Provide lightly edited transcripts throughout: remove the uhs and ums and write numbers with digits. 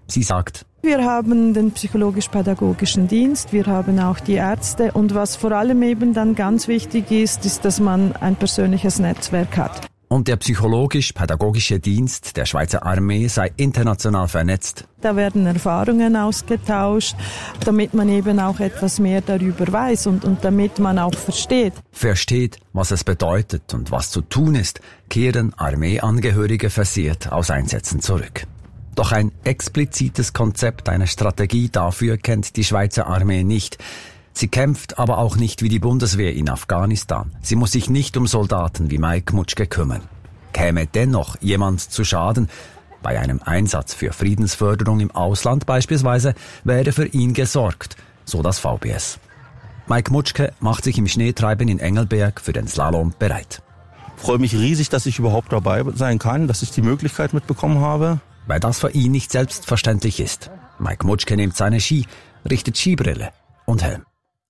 Sie sagt: Wir haben den psychologisch-pädagogischen Dienst, wir haben auch die Ärzte und was vor allem eben dann ganz wichtig ist, ist, dass man ein persönliches Netzwerk hat. Und der psychologisch-pädagogische Dienst der Schweizer Armee sei international vernetzt. Da werden Erfahrungen ausgetauscht, damit man eben auch etwas mehr darüber weiß und damit man auch versteht, was es bedeutet und was zu tun ist, kehren Armeeangehörige versiert aus Einsätzen zurück. Doch ein explizites Konzept, eine Strategie dafür kennt die Schweizer Armee nicht. Sie kämpft aber auch nicht wie die Bundeswehr in Afghanistan. Sie muss sich nicht um Soldaten wie Mike Mutschke kümmern. Käme dennoch jemand zu Schaden, bei einem Einsatz für Friedensförderung im Ausland beispielsweise, wäre für ihn gesorgt, so das VBS. Mike Mutschke macht sich im Schneetreiben in Engelberg für den Slalom bereit. Ich freue mich riesig, dass ich überhaupt dabei sein kann, dass ich die Möglichkeit mitbekommen habe. Weil das für ihn nicht selbstverständlich ist. Mike Mutschke nimmt seine Ski, richtet Skibrille und Helm.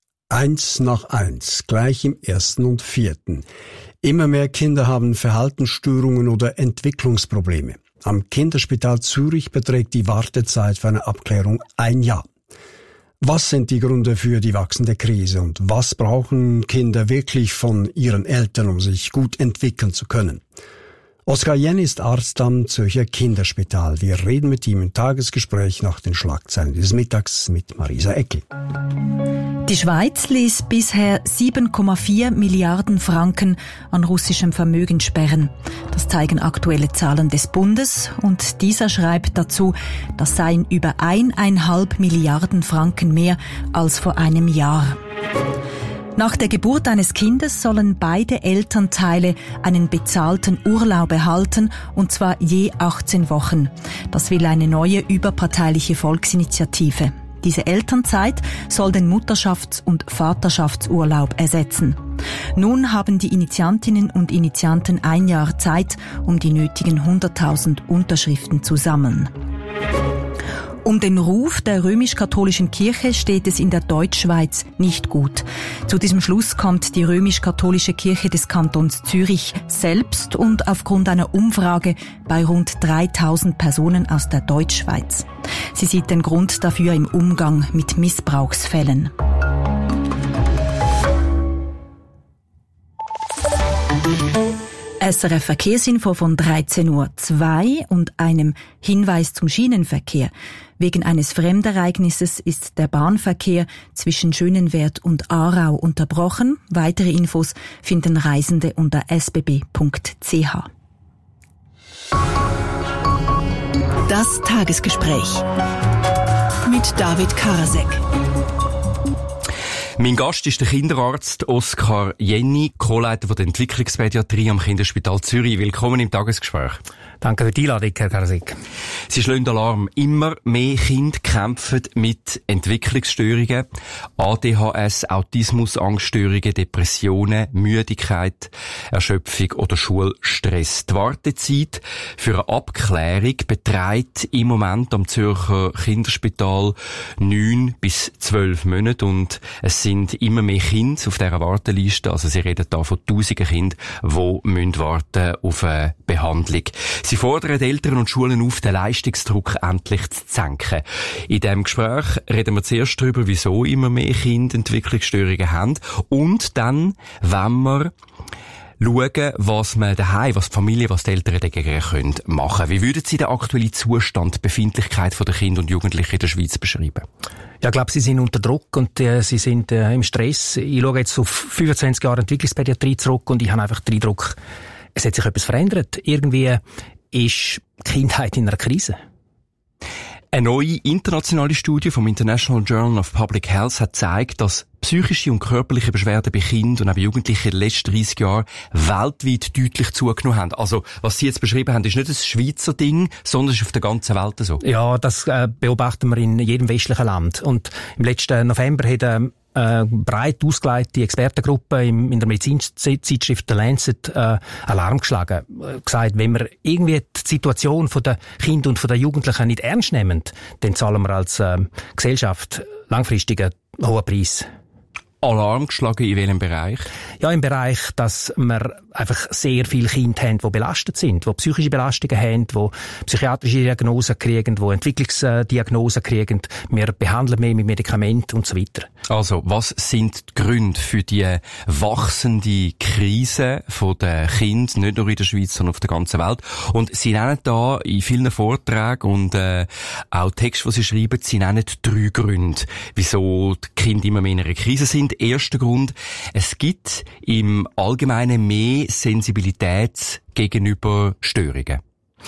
1 nach 1, gleich im 1. und 4. Immer mehr Kinder haben Verhaltensstörungen oder Entwicklungsprobleme. Am Kinderspital Zürich beträgt die Wartezeit für eine Abklärung 1 Jahr. Was sind die Gründe für die wachsende Krise und was brauchen Kinder wirklich von ihren Eltern, um sich gut entwickeln zu können? Oskar Jenny ist Arzt am Zürcher Kinderspital. Wir reden mit ihm im Tagesgespräch nach den Schlagzeilen des Mittags mit Marisa Eckli. Die Schweiz ließ bisher 7,4 Milliarden Franken an russischem Vermögen sperren. Das zeigen aktuelle Zahlen des Bundes und dieser schreibt dazu, das seien über 1,5 Milliarden Franken mehr als vor einem Jahr. Nach der Geburt eines Kindes sollen beide Elternteile einen bezahlten Urlaub erhalten, und zwar je 18 Wochen. Das will eine neue überparteiliche Volksinitiative. Diese Elternzeit soll den Mutterschafts- und Vaterschaftsurlaub ersetzen. Nun haben die Initiantinnen und Initianten 1 Jahr Zeit, um die nötigen 100.000 Unterschriften zu sammeln. Um den Ruf der römisch-katholischen Kirche steht es in der Deutschschweiz nicht gut. Zu diesem Schluss kommt die römisch-katholische Kirche des Kantons Zürich selbst und aufgrund einer Umfrage bei rund 3.000 Personen aus der Deutschschweiz. Sie sieht den Grund dafür im Umgang mit Missbrauchsfällen. SRF Verkehrsinfo von 13:02 Uhr und einem Hinweis zum Schienenverkehr. Wegen eines Fremdereignisses ist der Bahnverkehr zwischen Schönenwerd und Aarau unterbrochen. Weitere Infos finden Reisende unter sbb.ch. Das Tagesgespräch mit David Karasek. Mein Gast ist der Kinderarzt Oskar Jenny, Co-Leiter der Entwicklungspädiatrie am Kinderspital Zürich. Willkommen im Tagesgespräch. Danke für die Einladung, Herr Karasek. Sie schlagen Alarm. Immer mehr Kinder kämpfen mit Entwicklungsstörungen, ADHS, Autismus, Angststörungen, Depressionen, Müdigkeit, Erschöpfung oder Schulstress. Die Wartezeit für eine Abklärung beträgt im Moment am Zürcher Kinderspital 9 bis 12 Monate und es sind immer mehr Kinder auf dieser Warteliste. Also Sie reden da von tausenden Kindern, die warten auf eine Behandlung. Sie fordern die Eltern und Schulen auf, den Leistungsdruck endlich zu senken. In diesem Gespräch reden wir zuerst darüber, wieso immer mehr Kinder Entwicklungsstörungen haben. Und dann, wenn wir schauen, was man daheim, was die Familie, was die Eltern dagegen machen können. Wie würden Sie den aktuellen Zustand, die Befindlichkeit der Kinder und Jugendlichen in der Schweiz beschreiben? Ja, ich glaube, sie sind unter Druck und sie sind im Stress. Ich schaue jetzt auf 25 Jahre Entwicklungspädiatrie zurück und ich habe einfach den Eindruck, es hat sich etwas verändert. Irgendwie ist die Kindheit in einer Krise. Eine neue internationale Studie vom International Journal of Public Health hat gezeigt, dass psychische und körperliche Beschwerden bei Kindern und auch bei Jugendlichen in den letzten 30 Jahren weltweit deutlich zugenommen haben. Also, was Sie jetzt beschrieben haben, ist nicht ein Schweizer Ding, sondern ist auf der ganzen Welt so. Ja, das beobachten wir in jedem westlichen Land. Und im letzten November hat breit ausgelegte Expertengruppe in der Medizinzeitschrift The Lancet Alarm geschlagen. Gesagt, wenn wir irgendwie die Situation der Kinder und der Jugendlichen nicht ernst nehmen, dann zahlen wir als Gesellschaft langfristig einen hohen Preis. Alarm geschlagen in welchem Bereich? Ja, im Bereich, dass wir einfach sehr viele Kinder haben, die belastet sind, die psychische Belastungen haben, die psychiatrische Diagnosen kriegen, die Entwicklungsdiagnosen kriegen. Wir behandeln mehr mit Medikamenten und so weiter. Also, was sind die Gründe für die wachsende Krise der Kinder, nicht nur in der Schweiz, sondern auf der ganzen Welt? Und Sie nennen da in vielen Vorträgen und auch Texte, die Sie schreiben, Sie nennen 3 Gründe, wieso die Kinder immer mehr in einer Krise sind. Erster Grund: es gibt im Allgemeinen mehr Sensibilität gegenüber Störungen.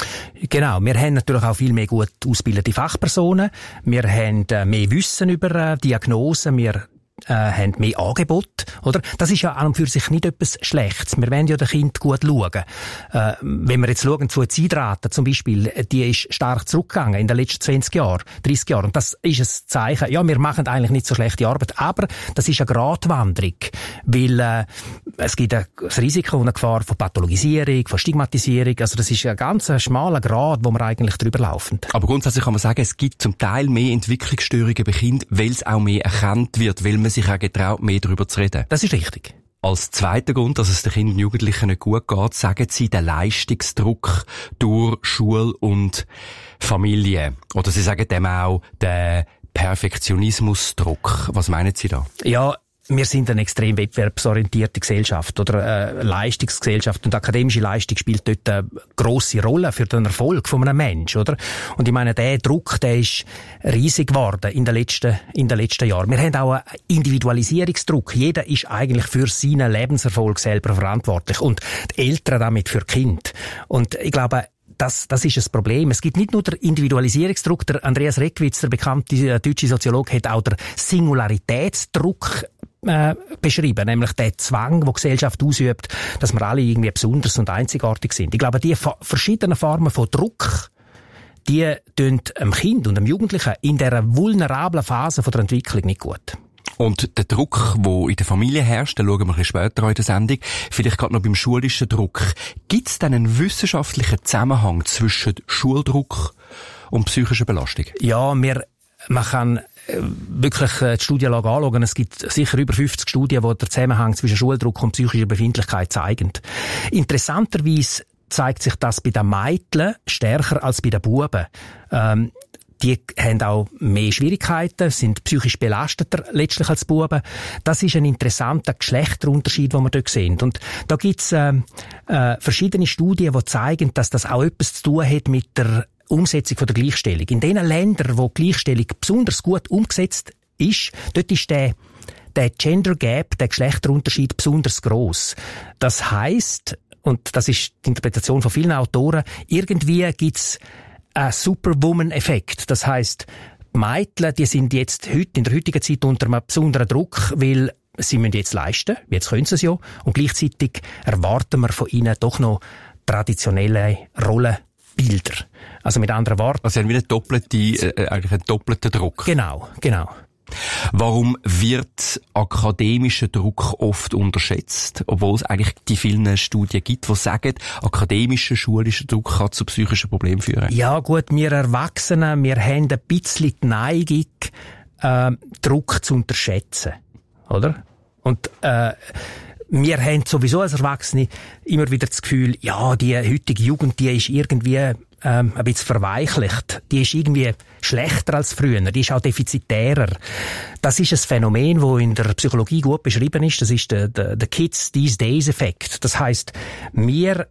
Genau, wir haben natürlich auch viel mehr gut ausgebildete Fachpersonen, wir haben mehr Wissen über Diagnosen, wir haben mehr Angebot, oder? Das ist ja an und für sich nicht etwas Schlechtes. Wir wollen ja den Kind gut schauen. Wenn wir jetzt schauen, die Suizidrate zum Beispiel, die ist stark zurückgegangen in den letzten 20 Jahren, 30 Jahren. Und das ist ein Zeichen. Ja, wir machen eigentlich nicht so schlechte Arbeit, aber das ist eine Gratwanderung, weil es gibt das Risiko und eine Gefahr von Pathologisierung, von Stigmatisierung. Also das ist ein ganz schmaler Grad, wo wir eigentlich drüber laufen. Aber grundsätzlich kann man sagen, es gibt zum Teil mehr Entwicklungsstörungen bei Kindern, weil es auch mehr erkannt wird, weil man sich auch getraut, mehr darüber zu reden. Das ist richtig. Als zweiter Grund, dass es den Kindern und Jugendlichen nicht gut geht, sagen Sie den Leistungsdruck durch Schule und Familie. Oder Sie sagen dem auch den Perfektionismusdruck. Was meinen Sie da? Ja, wir sind eine extrem wettbewerbsorientierte Gesellschaft oder Leistungsgesellschaft, und akademische Leistung spielt dort eine grosse Rolle für den Erfolg von einem Menschen, oder? Und ich meine, der Druck, der ist riesig geworden in den letzten Jahren. Wir haben auch einen Individualisierungsdruck. Jeder ist eigentlich für seinen Lebenserfolg selber verantwortlich und die Eltern damit für die Kinder. Und ich glaube, das ist ein Problem. Es gibt nicht nur den Individualisierungsdruck. Der Andreas Reckwitz, der bekannte deutsche Soziologe, hat auch den Singularitätsdruck beschrieben, nämlich der Zwang, den die Gesellschaft ausübt, dass wir alle irgendwie besonders und einzigartig sind. Ich glaube, die verschiedenen Formen von Druck, die tun dem Kind und dem Jugendlichen in dieser vulnerablen Phase von der Entwicklung nicht gut. Und der Druck, der in der Familie herrscht, den schauen wir ein bisschen später in der Sendung, vielleicht gerade noch beim schulischen Druck. Gibt es denn einen wissenschaftlichen Zusammenhang zwischen Schuldruck und psychischer Belastung? Ja, man kann wirklich die Studienlage anschauen. Es gibt sicher über 50 Studien, die den Zusammenhang zwischen Schuldruck und psychischer Befindlichkeit zeigen. Interessanterweise zeigt sich das bei den Mädchen stärker als bei den Buben. Die haben auch mehr Schwierigkeiten, sind psychisch belasteter letztlich als Buben. Das ist ein interessanter Geschlechterunterschied, den wir dort sehen. Und da gibt's verschiedene Studien, die zeigen, dass das auch etwas zu tun hat mit der Umsetzung von der Gleichstellung. In den Ländern, wo die Gleichstellung besonders gut umgesetzt ist, dort ist der Gender Gap, der Geschlechterunterschied besonders gross. Das heisst, und das ist die Interpretation von vielen Autoren, irgendwie gibt's einen Superwoman-Effekt. Das heisst, die Mädchen, die sind jetzt in der heutigen Zeit unter einem besonderen Druck, weil sie müssen jetzt leisten, jetzt können sie es ja, und gleichzeitig erwarten wir von ihnen doch noch traditionelle Rollenbilder. Also mit anderen Worten. Also sie haben wieder eigentlich einen doppelten Druck. Genau. Warum wird akademischer Druck oft unterschätzt, obwohl es eigentlich die vielen Studien gibt, die sagen, akademischer, schulischer Druck kann zu psychischen Problemen führen? Ja gut, wir Erwachsenen, wir haben ein bisschen die Neigung, Druck zu unterschätzen, oder? Und wir haben sowieso als Erwachsene immer wieder das Gefühl, ja, die heutige Jugend, die ist irgendwie ein bisschen verweichlicht. Die ist irgendwie schlechter als früher. Die ist auch defizitärer. Das ist ein Phänomen, das in der Psychologie gut beschrieben ist. Das ist der Kids These Days Effekt. Das heisst, wir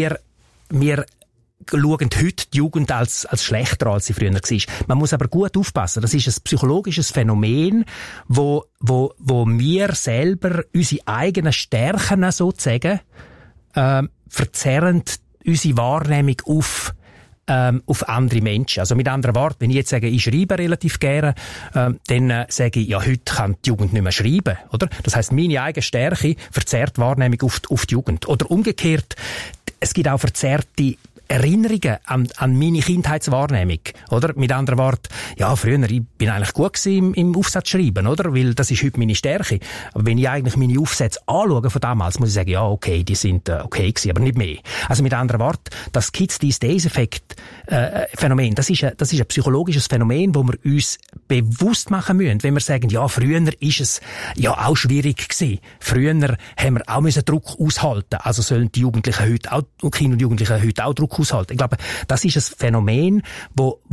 schauen heute die Jugend als schlechter, als sie früher war. Man muss aber gut aufpassen. Das ist ein psychologisches Phänomen, wo wir selber unsere eigenen Stärken sozusagen verzerren unsere Wahrnehmung auf andere Menschen. Also mit anderen Worten, wenn ich jetzt sage, ich schreibe relativ gerne, dann sage ich, ja, heute kann die Jugend nicht mehr schreiben, oder? Das heisst, meine eigene Stärke verzerrt die Wahrnehmung auf die Jugend. Oder umgekehrt, es gibt auch verzerrte Erinnerungen an meine Kindheitswahrnehmung, oder? Mit anderen Worten, ja, früher, ich bin eigentlich gut gewesen im Aufsatz schreiben, oder? Weil das ist heute meine Stärke. Aber wenn ich eigentlich meine Aufsätze anschaue von damals, muss ich sagen, ja, okay, die sind okay gewesen, aber nicht mehr. Also mit anderen Worten, das Kids These Days Effekt Phänomen, das ist ein psychologisches Phänomen, wo wir uns bewusst machen müssen, wenn wir sagen, ja, früher ist es ja auch schwierig gewesen. Früher haben wir auch Druck aushalten. Also sollen die Jugendlichen heute auch, Kinder und Jugendliche heute auch Druck aushalten. Ich glaube, das ist ein Phänomen, wo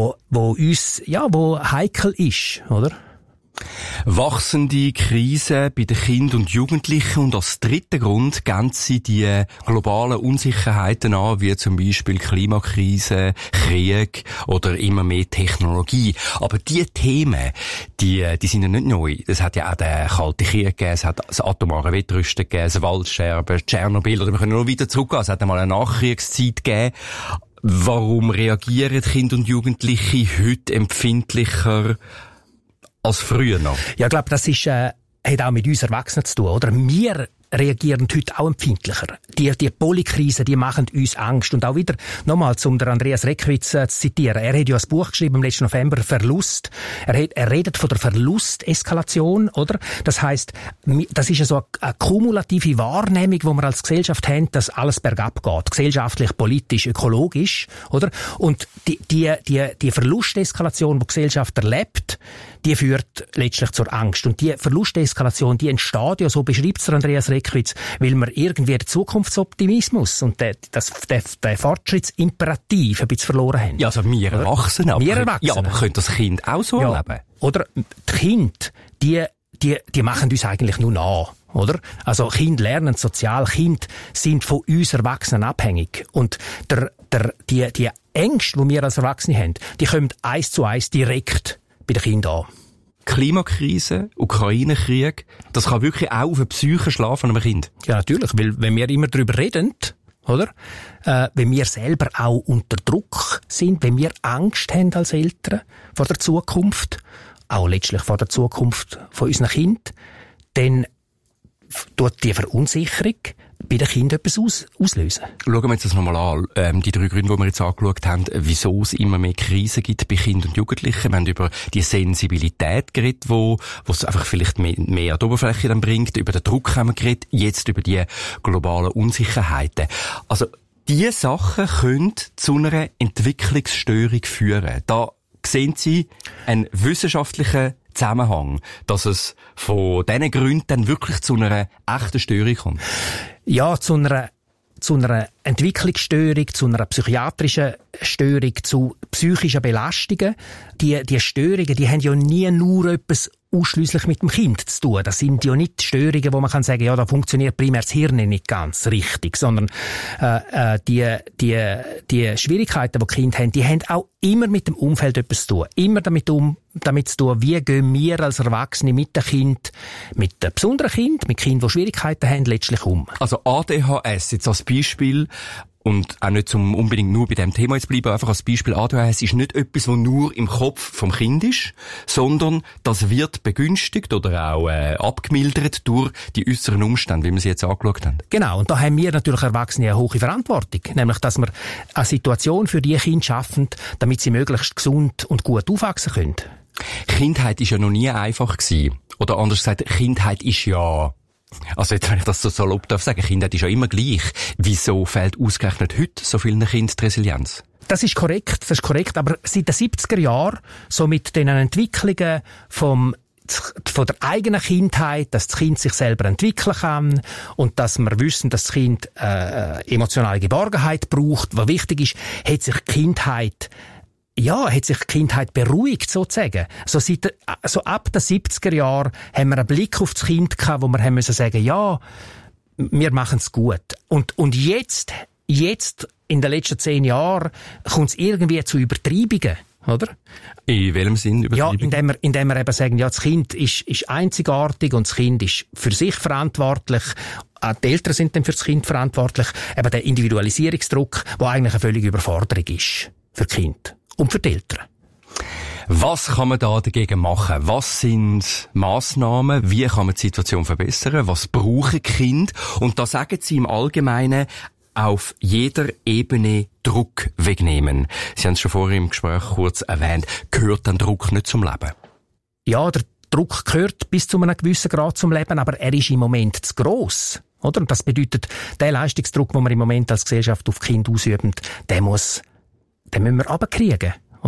uns, ja, wo heikel ist, oder? Wachsende Krisen bei den Kindern und Jugendlichen und als dritten Grund gehen sie die globalen Unsicherheiten an, wie zum Beispiel Klimakrise, Krieg oder immer mehr Technologie. Aber die Themen, die sind ja nicht neu. Es hat ja auch den Kalten Krieg gegeben, es hat das atomare Wettrüsten gegeben, das Waldsterben, Tschernobyl, oder wir können noch weiter zurückgehen, es hat einmal eine Nachkriegszeit gegeben. Warum reagieren Kinder und Jugendliche heute empfindlicher als früher noch? Ja, ich glaube, das ist, hat auch mit uns Erwachsenen zu tun, oder? Wir reagieren heute auch empfindlicher. Die Polykrise, die machen uns Angst. Und auch wieder, nochmal, um den Andreas Reckwitz zu zitieren. Er hat ja ein Buch geschrieben im letzten November, Verlust. Er redet von der Verlusteskalation, oder? Das heisst, das ist ja so eine kumulative Wahrnehmung, wo wir als Gesellschaft haben, dass alles bergab geht. Gesellschaftlich, politisch, ökologisch, oder? Und die Verlusteskalation, die die Gesellschaft erlebt, die führt letztlich zur Angst. Und die Verlusteskalation, die entsteht ja, so beschreibt es Andreas Reckwitz, weil wir irgendwie den Zukunftsoptimismus und den Fortschrittsimperativ ein bisschen verloren haben. Ja, also wir Erwachsene. Ja, aber könnte das Kind auch so erleben? Oder die Kinder, die machen uns eigentlich nur nach. Oder? Also Kinder lernen sozial, Kinder sind von uns Erwachsenen abhängig. Und die Ängste, die wir als Erwachsene haben, die kommen 1:1 direkt bei den Kindern an. Klimakrise, Ukraine-Krieg, das kann wirklich auch auf die Psyche schlagen von einem Kind. Ja, natürlich, weil wenn wir immer darüber reden, oder? Wenn wir selber auch unter Druck sind, wenn wir Angst haben als Eltern vor der Zukunft, auch letztlich vor der Zukunft von unseren Kindern, dann tut die Verunsicherung bei den Kindern etwas auslösen. Schauen wir uns das nochmal an. Die 3 Gründe, die wir jetzt angeschaut haben, wieso es immer mehr Krisen gibt bei Kindern und Jugendlichen. Wir haben über die Sensibilität geredet, wo es einfach vielleicht mehr an die Oberfläche dann bringt. Über den Druck haben wir geredet. Jetzt über die globalen Unsicherheiten. Also, diese Sachen können zu einer Entwicklungsstörung führen. Da sehen Sie einen wissenschaftlichen Zusammenhang, dass es von diesen Gründen dann wirklich zu einer echten Störung kommt? Ja, zu einer Entwicklungsstörung, zu einer psychiatrischen Störung, zu psychischen Belastungen. Die Störungen, die haben ja nie nur etwas ausschliesslich mit dem Kind zu tun. Das sind ja nicht Störungen, wo man kann sagen, ja, da funktioniert primär das Hirn nicht ganz richtig, sondern die Schwierigkeiten, die Kinder haben, die haben auch immer mit dem Umfeld etwas zu tun. Immer damit zu tun, wie gehen wir als Erwachsene mit dem Kind, mit dem besonderen Kind, mit Kindern, die Schwierigkeiten haben, letztlich um. Also ADHS, jetzt als Beispiel, und auch nicht zum unbedingt nur bei diesem Thema jetzt bleiben, einfach als Beispiel, ADHS ist nicht etwas, was nur im Kopf vom Kind ist, sondern das wird begünstigt oder auch abgemildert durch die äußeren Umstände, wie wir sie jetzt angeschaut haben. Genau, und da haben wir natürlich Erwachsene eine hohe Verantwortung, nämlich, dass wir eine Situation für die Kinder schaffen, damit sie möglichst gesund und gut aufwachsen können. Kindheit ist ja noch nie einfach gewesen. Oder anders gesagt, Kindheit ist ja... Also jetzt, wenn ich das so salopp darf sagen, Kindheit ist ja immer gleich. Wieso fehlt ausgerechnet heute so vielen Kindern die Resilienz? Das ist korrekt, aber seit den 70er Jahren, so mit den Entwicklungen von der eigenen Kindheit, dass das Kind sich selber entwickeln kann und dass wir wissen, dass das Kind emotionale Geborgenheit braucht, was wichtig ist, hat sich die Kindheit beruhigt, sozusagen. So ab den 70er Jahren haben wir einen Blick auf das Kind gehabt, wo wir haben müssen sagen, ja, wir machen es gut. Und jetzt, in den letzten 10 Jahren, kommt es irgendwie zu Übertreibungen, oder? In welchem Sinn Übertreibungen? Ja, indem wir eben sagen, ja, das Kind ist einzigartig und das Kind ist für sich verantwortlich. Auch die Eltern sind dann für das Kind verantwortlich. Eben der Individualisierungsdruck, der eigentlich eine völlige Überforderung ist für das Kind. Und für die Eltern. Was kann man da dagegen machen? Was sind Massnahmen? Wie kann man die Situation verbessern? Was brauchen Kinder? Und da sagen Sie im Allgemeinen, auf jeder Ebene Druck wegnehmen. Sie haben es schon vorher im Gespräch kurz erwähnt. Gehört dann Druck nicht zum Leben? Ja, der Druck gehört bis zu einem gewissen Grad zum Leben, aber er ist im Moment zu gross. Oder? Und das bedeutet, der Leistungsdruck, den wir im Moment als Gesellschaft auf Kinder ausüben, den müssen wir runterkriegen, oder?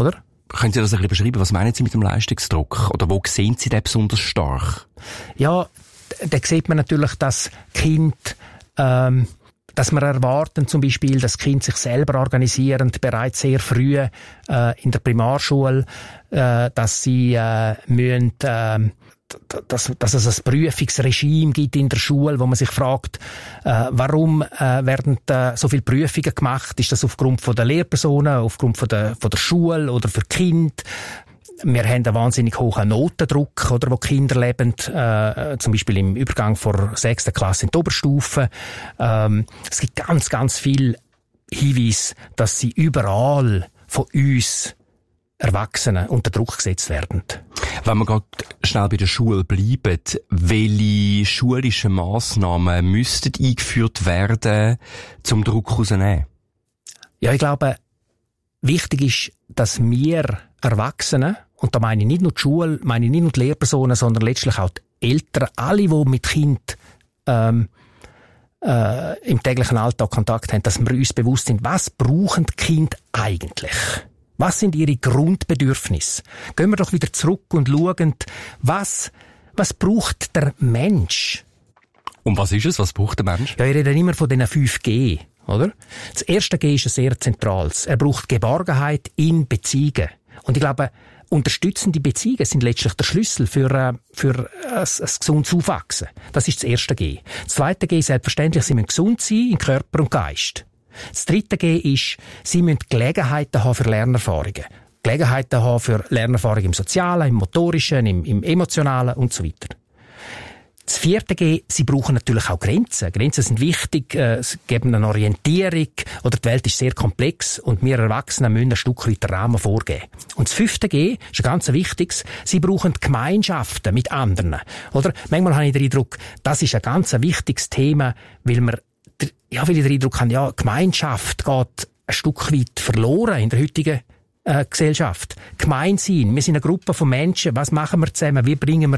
Können Sie das ein bisschen beschreiben? Was meinen Sie mit dem Leistungsdruck? Oder wo sehen Sie den besonders stark? Ja, da sieht man natürlich, dass Kind, dass wir erwarten zum Beispiel, dass Kinder sich selber organisieren, bereits sehr früh in der Primarschule, dass sie müssen, dass es ein Prüfungsregime gibt in der Schule, wo man sich fragt, warum werden so viele Prüfungen gemacht? Ist das aufgrund von der Lehrpersonen, aufgrund von der Schule oder für Kinder? Wir haben einen wahnsinnig hohen Notendruck, oder, wo Kinder leben, zum Beispiel im Übergang von 6. Klasse in die Oberstufe. Es gibt ganz, ganz viele Hinweise, dass sie überall von uns Erwachsenen unter Druck gesetzt werden. Wenn wir gerade schnell bei der Schule bleiben, welche schulischen Massnahmen müssten eingeführt werden, zum Druck rauszunehmen? Ja, ich glaube, wichtig ist, dass wir Erwachsenen, und da meine ich nicht nur die Schule, meine ich nicht nur die Lehrpersonen, sondern letztlich auch die Eltern, alle, die mit Kind im täglichen Alltag Kontakt haben, dass wir uns bewusst sind, was brauchen die Kinder eigentlich? Was sind ihre Grundbedürfnisse? Gehen wir doch wieder zurück und schauen, was braucht der Mensch? Und was ist es? Was braucht der Mensch? Ja, ich rede immer von den 5G, oder? Das erste G ist ein sehr zentrales. Er braucht Geborgenheit in Beziehungen. Und ich glaube, unterstützende Beziehungen sind letztlich der Schlüssel für ein gesundes Aufwachsen. Das ist das erste G. Das zweite G, selbstverständlich, sie müssen gesund sein in Körper und Geist. Das dritte G ist, sie müssen Gelegenheiten haben für Lernerfahrungen. Gelegenheiten haben für Lernerfahrungen im Sozialen, im Motorischen, im Emotionalen und so weiter. Das vierte G, sie brauchen natürlich auch Grenzen. Grenzen sind wichtig, sie geben eine Orientierung, oder die Welt ist sehr komplex und wir Erwachsenen müssen ein Stück weit den Rahmen vorgeben. Und das fünfte G ist ein ganz wichtiges, sie brauchen Gemeinschaften mit anderen. Oder? Manchmal habe ich den Eindruck, das ist ein ganz wichtiges Thema, weil ich den Eindruck habe, ja, Gemeinschaft geht ein Stück weit verloren in der heutigen Gesellschaft. Gemeinsinn. Wir sind eine Gruppe von Menschen. Was machen wir zusammen? Wie bringen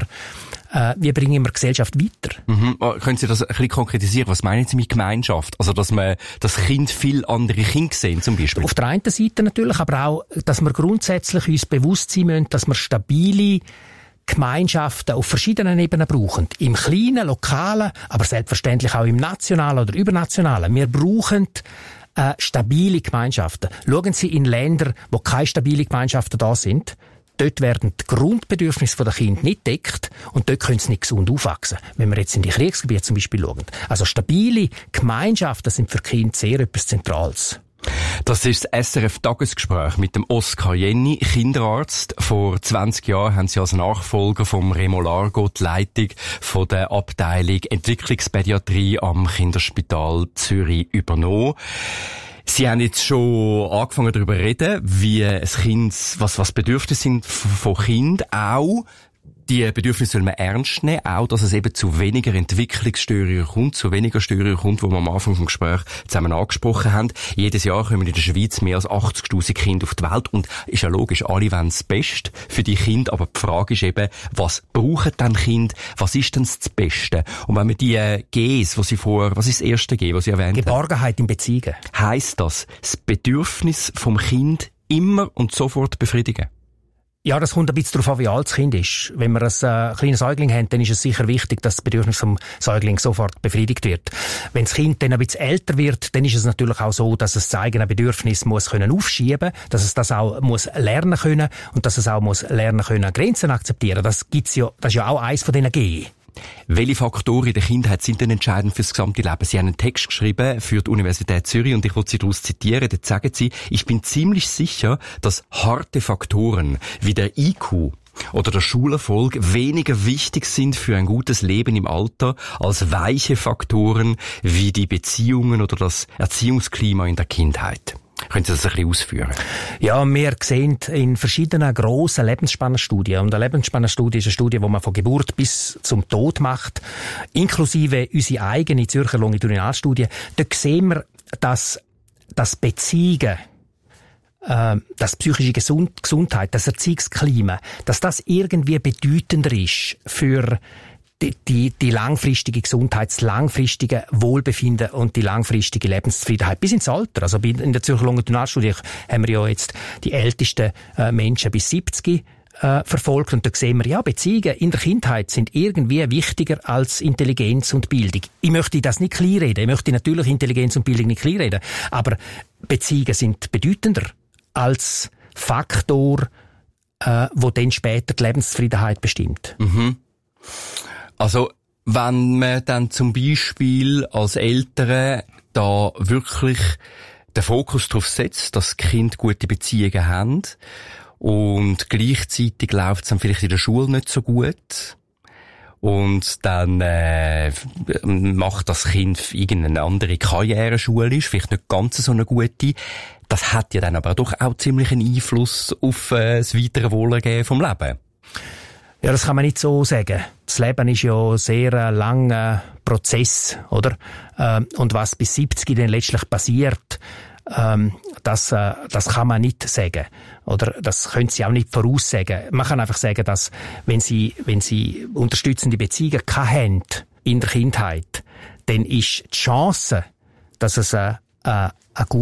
wir Gesellschaft weiter? Mhm. Können Sie das ein bisschen konkretisieren? Was meinen Sie mit Gemeinschaft? Also, dass das Kind viel andere Kinder sehen, zum Beispiel? Auf der einen Seite natürlich, aber auch, dass wir grundsätzlich uns bewusst sein müssen, dass wir stabile Gemeinschaften auf verschiedenen Ebenen brauchen. Im kleinen, lokalen, aber selbstverständlich auch im nationalen oder übernationalen. Wir brauchen stabile Gemeinschaften. Schauen Sie in Länder, wo keine stabile Gemeinschaften da sind. Dort werden die Grundbedürfnisse der Kinder nicht deckt und dort können sie nicht gesund aufwachsen. Wenn wir jetzt in die Kriegsgebiete zum Beispiel schauen. Also stabile Gemeinschaften sind für Kinder sehr etwas Zentrales. Das ist das SRF-Tagesgespräch mit dem Oskar Jenny, Kinderarzt. Vor 20 Jahren haben Sie als Nachfolger vom Remo Largo die Leitung von der Abteilung Entwicklungspädiatrie am Kinderspital Zürich übernommen. Sie haben jetzt schon angefangen darüber zu reden, wie ein Kind, was Bedürfnisse sind von Kindern, auch die Bedürfnisse soll man ernst nehmen, auch, dass es eben zu weniger Entwicklungsstörungen kommt, zu weniger Störungen kommt, die wir am Anfang vom Gespräch zusammen angesprochen haben. Jedes Jahr kommen in der Schweiz mehr als 80.000 Kinder auf die Welt und ist ja logisch, alle wollen das Beste für die Kinder, aber die Frage ist eben, was brauchen dann Kinder, was ist denn das Beste? Und wenn wir die Gs, was ist das erste G, was Sie erwähnt haben? Geborgenheit in Beziehungen. Heisst das Bedürfnis vom Kind immer und sofort befriedigen? Ja, das kommt ein bisschen darauf an, wie alt das Kind ist. Wenn wir ein kleines Säugling haben, dann ist es sicher wichtig, dass das Bedürfnis vom Säugling sofort befriedigt wird. Wenn das Kind dann ein bisschen älter wird, dann ist es natürlich auch so, dass es das eigene Bedürfnis muss können aufschieben, dass es das auch muss lernen können und dass es auch muss lernen können, Grenzen akzeptieren. Das ist ja auch eins von diesen G. Welche Faktoren in der Kindheit sind denn entscheidend für das gesamte Leben? Sie haben einen Text geschrieben für die Universität Zürich und ich will Sie daraus zitieren. Dort sagen Sie, ich bin ziemlich sicher, dass harte Faktoren wie der IQ oder der Schulerfolg weniger wichtig sind für ein gutes Leben im Alter als weiche Faktoren wie die Beziehungen oder das Erziehungsklima in der Kindheit. Können Sie das ein bisschen ausführen? Ja, wir sehen in verschiedenen grossen Lebensspannenstudien, und eine Lebensspannenstudie ist eine Studie, die man von Geburt bis zum Tod macht, inklusive unsere eigene Zürcher Longitudinalstudie, da sehen wir, dass Beziehungen, dass psychische Gesundheit, das Erziehungsklima, dass das irgendwie bedeutender ist für die langfristige Gesundheit, das langfristige Wohlbefinden und die langfristige Lebenszufriedenheit bis ins Alter. Also in der Zürcher Longitudinalstudie haben wir ja jetzt die ältesten Menschen bis 70 verfolgt, und da sehen wir, ja, Beziehungen in der Kindheit sind irgendwie wichtiger als Intelligenz und Bildung. Ich möchte das nicht kleinreden, ich möchte natürlich Intelligenz und Bildung nicht kleinreden, aber Beziehungen sind bedeutender als Faktor, wo dann später die Lebenszufriedenheit bestimmt. Mhm. Also, wenn man dann zum Beispiel als Eltern da wirklich den Fokus darauf setzt, dass die Kinder gute Beziehungen haben, und gleichzeitig läuft es dann vielleicht in der Schule nicht so gut, und dann macht das Kind irgendeine andere Karriereschule, ist vielleicht nicht ganz so eine gute. Das hat ja dann aber doch auch ziemlich einen Einfluss auf das weitere Wohlergehen vom Leben. Ja, das kann man nicht so sagen. Das Leben ist ja sehr ein langer Prozess, oder? Und was bis 70 dann letztlich passiert, das kann man nicht sagen. Oder das können Sie auch nicht voraussagen. Man kann einfach sagen, dass wenn Sie unterstützende Beziehungen haben in der Kindheit, dann ist die Chance, dass es einen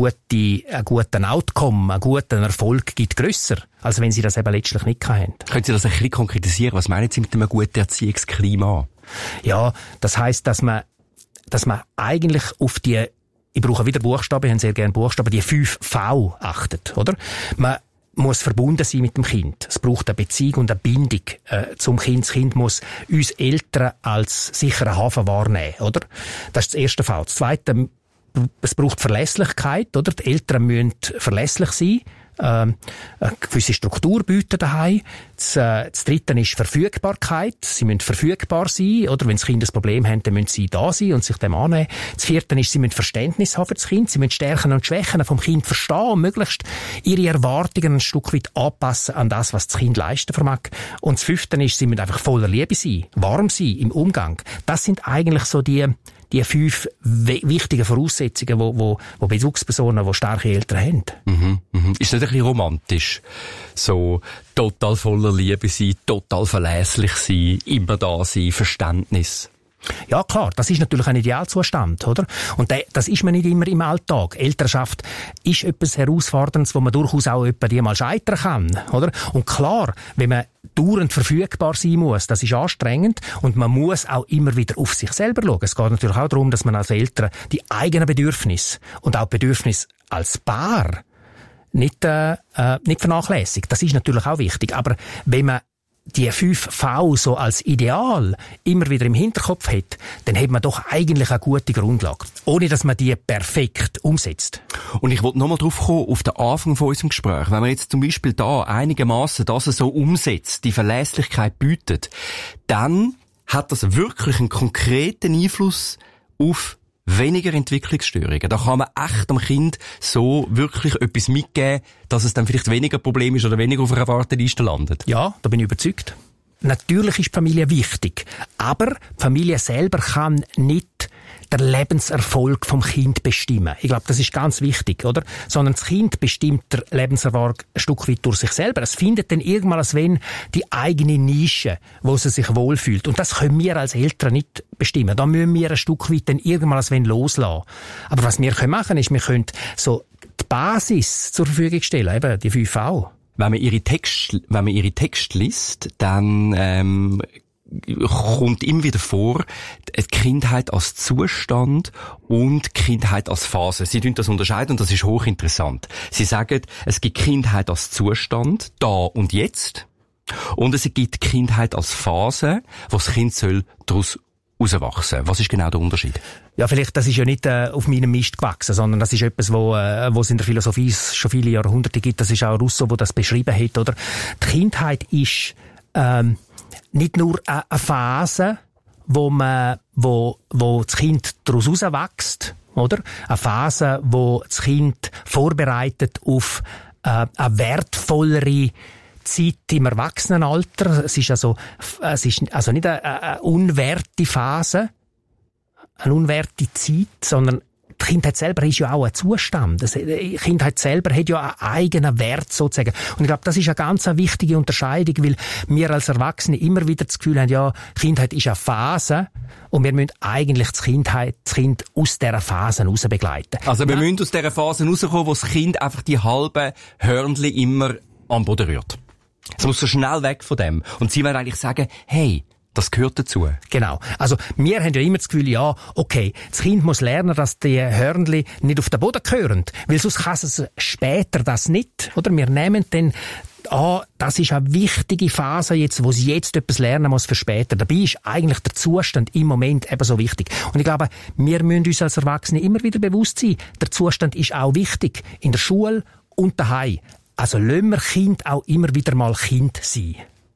guten Outcome, einen guten Erfolg gibt, grösser, als wenn Sie das eben letztlich nicht haben. Können Sie das ein bisschen konkretisieren? Was meinen Sie mit einem guten Erziehungsklima? Ja, das heisst, dass man eigentlich auf die, ich brauche wieder Buchstaben, ich habe sehr gerne Buchstaben, die 5 V achtet, oder? Man muss verbunden sein mit dem Kind. Es braucht eine Beziehung und eine Bindung zum Kind. Das Kind muss uns Eltern als sicheren Hafen wahrnehmen, oder? Das ist das erste V. Das zweite, es braucht Verlässlichkeit, oder? Die Eltern müssen verlässlich sein, eine gewisse Struktur bieten daheim. Das dritte ist Verfügbarkeit. Sie müssen verfügbar sein, oder? Wenn das Kind ein Problem hat, dann müssen sie da sein und sich dem annehmen. Das vierte ist, sie müssen Verständnis haben für das Kind. Sie müssen Stärken und Schwächen vom Kind verstehen und möglichst ihre Erwartungen ein Stück weit anpassen an das, was das Kind leisten vermag. Und das fünfte ist, sie müssen einfach voller Liebe sein, warm sein im Umgang. Das sind eigentlich so die 5 wichtigen Voraussetzungen, wo Bezugspersonen, die starke Eltern haben. Ist nicht ein bisschen romantisch? So total voller Liebe sein, total verlässlich sein, immer da sein, Verständnis. Ja, klar, das ist natürlich ein Idealzustand, oder? Und das ist man nicht immer im Alltag. Elternschaft ist etwas Herausforderndes, wo man durchaus auch etwa mal scheitern kann, oder? Und klar, wenn man dauernd verfügbar sein muss, das ist anstrengend, und man muss auch immer wieder auf sich selber schauen. Es geht natürlich auch darum, dass man als Eltern die eigenen Bedürfnisse und auch Bedürfnisse als Paar nicht vernachlässigt. Das ist natürlich auch wichtig. Aber wenn man die 5 V so als Ideal immer wieder im Hinterkopf hat, dann hat man doch eigentlich eine gute Grundlage, ohne dass man die perfekt umsetzt. Und ich wollte nochmal drauf kommen, auf den Anfang von unserem Gespräch. Wenn man jetzt zum Beispiel da einigermaßen das so umsetzt, die Verlässlichkeit bietet, dann hat das wirklich einen konkreten Einfluss auf weniger Entwicklungsstörungen. Da kann man echt am Kind so wirklich etwas mitgeben, dass es dann vielleicht weniger Problem ist oder weniger auf einer Warteliste landet. Ja, da bin ich überzeugt. Natürlich ist die Familie wichtig, aber die Familie selber kann nicht den Lebenserfolg vom Kind bestimmen. Ich glaube, das ist ganz wichtig, oder? Sondern das Kind bestimmt den Lebenserfolg ein Stück weit durch sich selber. Es findet dann irgendwann als wenn die eigene Nische, wo es sich wohlfühlt. Und das können wir als Eltern nicht bestimmen. Da müssen wir ein Stück weit dann irgendwann als wenn loslassen. Aber was wir machen können, ist, wir können so die Basis zur Verfügung stellen, eben die 5 V. Wenn man ihre Texte liest, dann kommt immer wieder vor, die Kindheit als Zustand und die Kindheit als Phase. Sie tun das unterscheiden und das ist hochinteressant. Sie sagen, es gibt Kindheit als Zustand, da und jetzt, und es gibt Kindheit als Phase, wo das Kind soll daraus rauswachsen. Was ist genau der Unterschied? Ja, vielleicht, das ist ja nicht auf meinem Mist gewachsen, sondern das ist etwas, wo es in der Philosophie schon viele Jahrhunderte gibt. Das ist auch Rousseau, der das beschrieben hat, oder? Die Kindheit ist nicht nur eine Phase, wo das Kind daraus rauswächst, oder? Eine Phase, wo das Kind vorbereitet auf eine wertvollere Zeit im Erwachsenenalter. Es ist also nicht eine unwerte Phase, eine unwerte Zeit, sondern die Kindheit selber ist ja auch ein Zustand. Die Kindheit selber hat ja einen eigenen Wert sozusagen. Und ich glaube, das ist eine ganz wichtige Unterscheidung, weil wir als Erwachsene immer wieder das Gefühl haben, ja, Kindheit ist eine Phase und wir müssen eigentlich das Kind aus dieser Phase raus begleiten. Also wir müssen aus dieser Phase rauskommen, wo das Kind einfach die halben Hörnchen immer am Boden rührt. Es muss so schnell weg von dem. Und sie werden eigentlich sagen, hey, das gehört dazu. Genau. Also, wir haben ja immer das Gefühl, ja, okay, das Kind muss lernen, dass die Hörnchen nicht auf den Boden gehören. Weil sonst kann es später das nicht. Oder? Wir nehmen dann das ist eine wichtige Phase jetzt, wo sie jetzt etwas lernen muss für später. Dabei ist eigentlich der Zustand im Moment eben so wichtig. Und ich glaube, wir müssen uns als Erwachsene immer wieder bewusst sein, der Zustand ist auch wichtig. In der Schule und daheim. Also lassen wir Kind auch immer wieder mal Kind sein.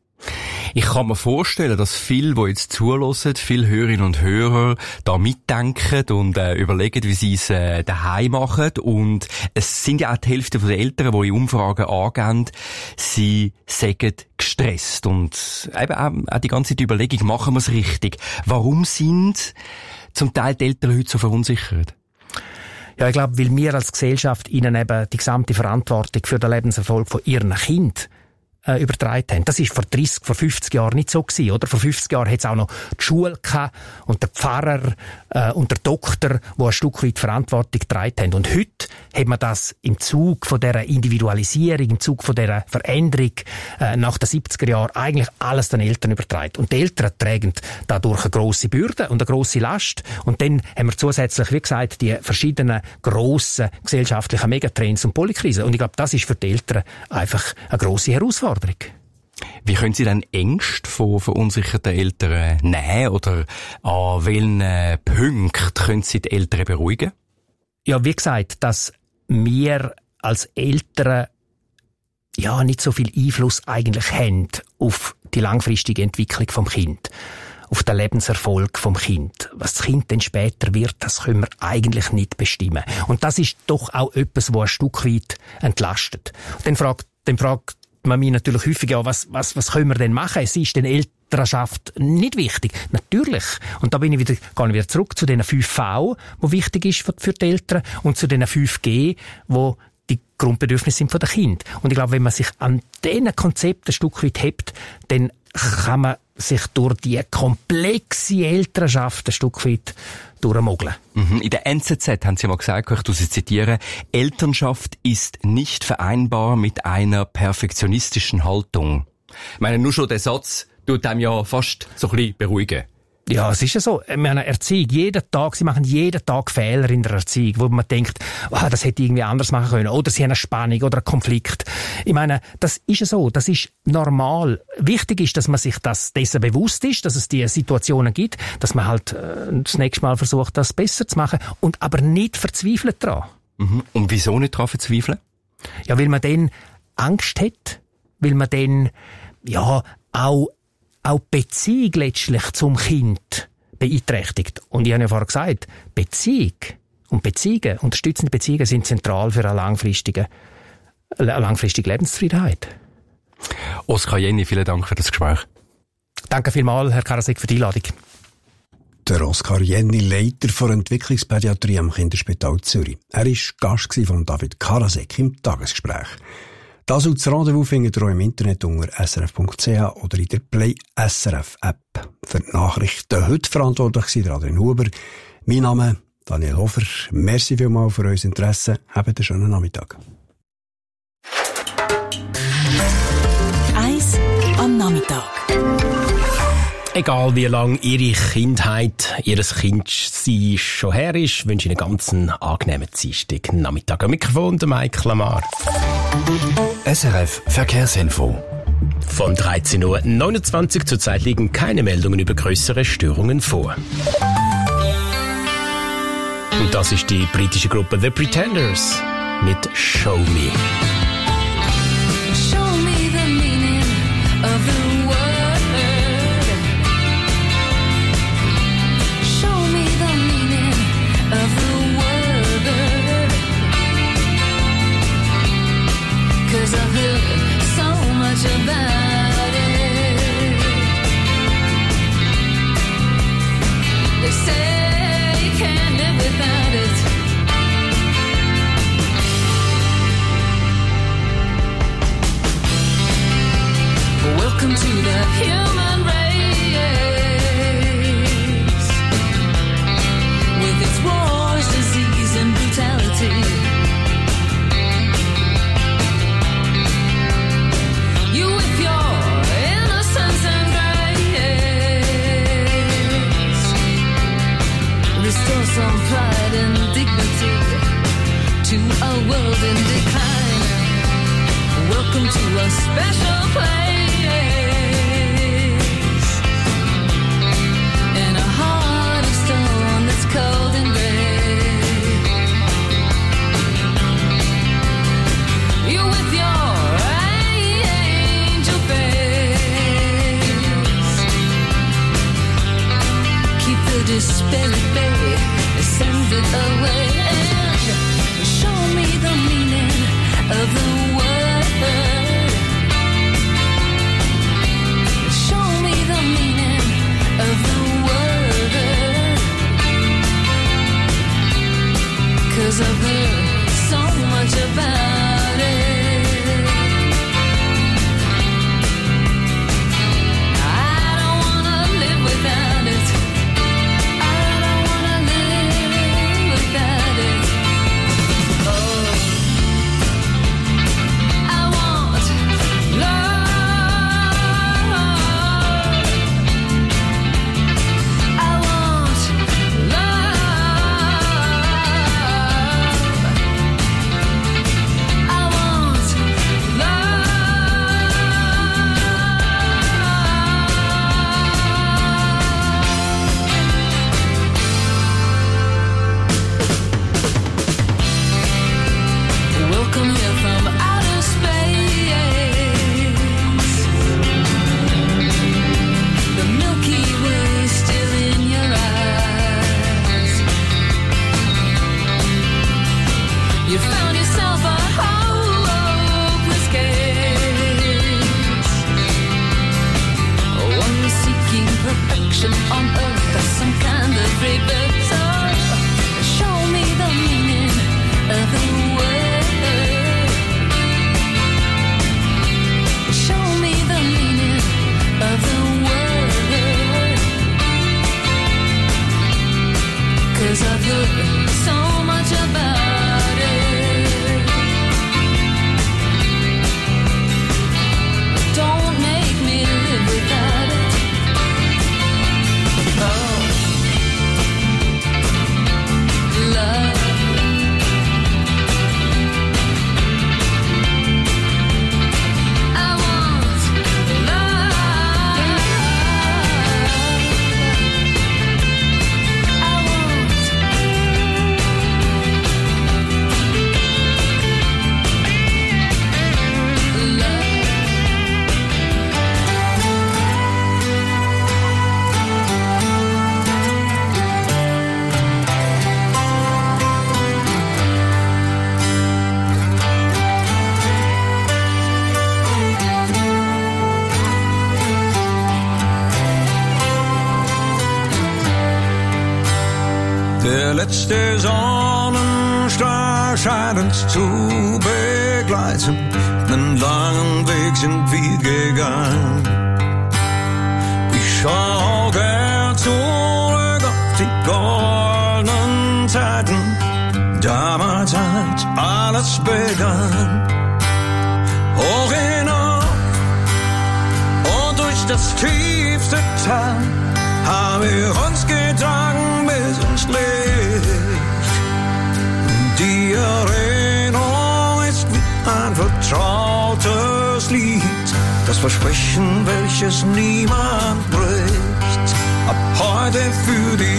Ich kann mir vorstellen, dass viele, die jetzt zuhören, viele Hörerinnen und Hörer da mitdenken und überlegen, wie sie es daheim machen. Und es sind ja auch die Hälfte der Eltern, die in Umfragen angeben, sie sagen gestresst. Und eben auch die ganze Überlegung, machen wir es richtig? Warum sind zum Teil die Eltern heute so verunsichert? Ja, ich glaube, weil wir als Gesellschaft ihnen eben die gesamte Verantwortung für den Lebenserfolg von ihren Kindern übertragen haben. Das ist vor 30, vor 50 Jahren nicht so gewesen, oder? Vor 50 Jahren hat es auch noch die Schule gehabt und der Pfarrer und der Doktor, die ein Stück weit Verantwortung getragen haben. Und heute hat man das im Zug von dieser Individualisierung, im Zug von dieser Veränderung nach den 70er Jahren eigentlich alles den Eltern übertragen. Und die Eltern tragen dadurch eine grosse Bürde und eine grosse Last. Und dann haben wir zusätzlich, wie gesagt, die verschiedenen grossen gesellschaftlichen Megatrends und Polykrisen. Und ich glaube, das ist für die Eltern einfach eine grosse Herausforderung. Wie können Sie denn Ängste von verunsicherten Eltern nehmen oder an welchen Punkten können Sie die Eltern beruhigen? Ja, wie gesagt, dass wir als Eltern ja nicht so viel Einfluss eigentlich haben auf die langfristige Entwicklung vom Kind, auf den Lebenserfolg vom Kind. Was das Kind dann später wird, das können wir eigentlich nicht bestimmen. Und das ist doch auch etwas, was ein Stück weit entlastet. Und dann fragt man mich natürlich häufig, ja, was können wir denn machen? Es ist den Elternschaft nicht wichtig. Natürlich. Und da gehe ich wieder zurück zu den 5V, wo wichtig ist für die Eltern, und zu den 5G, wo die Grundbedürfnisse sind von den Kindern. Und ich glaube, wenn man sich an diesen Konzepten ein Stück weit hebt, dann kann man sich durch die komplexe Elternschaft ein Stück weit durchmogeln. In der NZZ haben Sie mal gesagt, ich tue Sie zitieren, Elternschaft ist nicht vereinbar mit einer perfektionistischen Haltung. Ich meine, nur schon der Satz tut einem ja fast so ein bisschen beruhigen. Ja, es ist ja so. Ich meine, Erziehung, sie machen jeden Tag Fehler in der Erziehung, wo man denkt, das hätte irgendwie anders machen können. Oder sie haben eine Spannung oder einen Konflikt. Ich meine, das ist ja so. Das ist normal. Wichtig ist, dass man sich dessen bewusst ist, dass es diese Situationen gibt, dass man halt das nächste Mal versucht, das besser zu machen, und aber nicht verzweifelt daran. Und wieso nicht daran verzweifeln? Ja, weil man dann Angst hat, weil man dann, ja, auch Beziehung letztlich zum Kind beeinträchtigt. Und ich habe ja vorher gesagt, Beziehung und Beziehungen, unterstützende Beziehungen sind zentral für eine langfristige Lebenszufriedenheit. Oskar Jenny, vielen Dank für das Gespräch. Danke vielmals, Herr Karasek, für die Einladung. Der Oskar Jenny, Leiter der Entwicklungspädiatrie am Kinderspital Zürich. Er war Gast von David Karasek im Tagesgespräch. Das und das Rendezvous findet ihr auch im Internet unter srf.ch oder in der Play SRF App. Für die Nachrichten heute verantwortlich war Adrian Huber. Mein Name Daniel Hofer. Merci vielmals für euer Interesse. Habt einen schönen Nachmittag. Eis am Nachmittag. Egal wie lang Ihre Kindheit, Ihres Kindsein schon her ist, wünsche ich Ihnen ganz einen angenehmen Dienstag Nachmittag. Am Mikrofon der Mike Lamar. SRF Verkehrsinfo. Von 13.29 Uhr zurzeit liegen keine Meldungen über größere Störungen vor. Und das ist die britische Gruppe The Pretenders mit Show Me. Show me the meaning of the word. Show me the meaning of the word. 'Cause I've heard so much about it. They say you can't live without it. Welcome to the human race, with its wars, disease, and brutality. You with your innocence and grace, restore some pride and dignity to a world in decline. Welcome to a special place, in a heart of stone that's cold and gray. You with your angel face, keep the despair at bay, send it away, and show me the meaning of the word. Show me the meaning of the word, 'cause I've heard so much about it. I don't wanna live without it. I don't wanna live without it. Oh, I want love. I want love. I want love. Welcome here from outer space. The Milky Way still in your eyes. You found yourself a hopeless case, one seeking perfection on earth as some kind of rebirth. So show me the meaning of the word. Show me the meaning of the word, 'cause I've heard so much about it. Don't make me live without it. Oh, love. I want love. I want Der letzte Sonnenstrahl scheint uns zu begleiten. Einen langen Weg sind wir gegangen. Ich schau gern zurück auf die goldenen Zeiten. Damals als alles begann. Hoch hinauf und durch das tiefste Tal haben wir uns getragen bis ins Licht. Die Erinnerung ist wie ein vertrautes Lied, das Versprechen, welches niemand bricht. Ab heute für die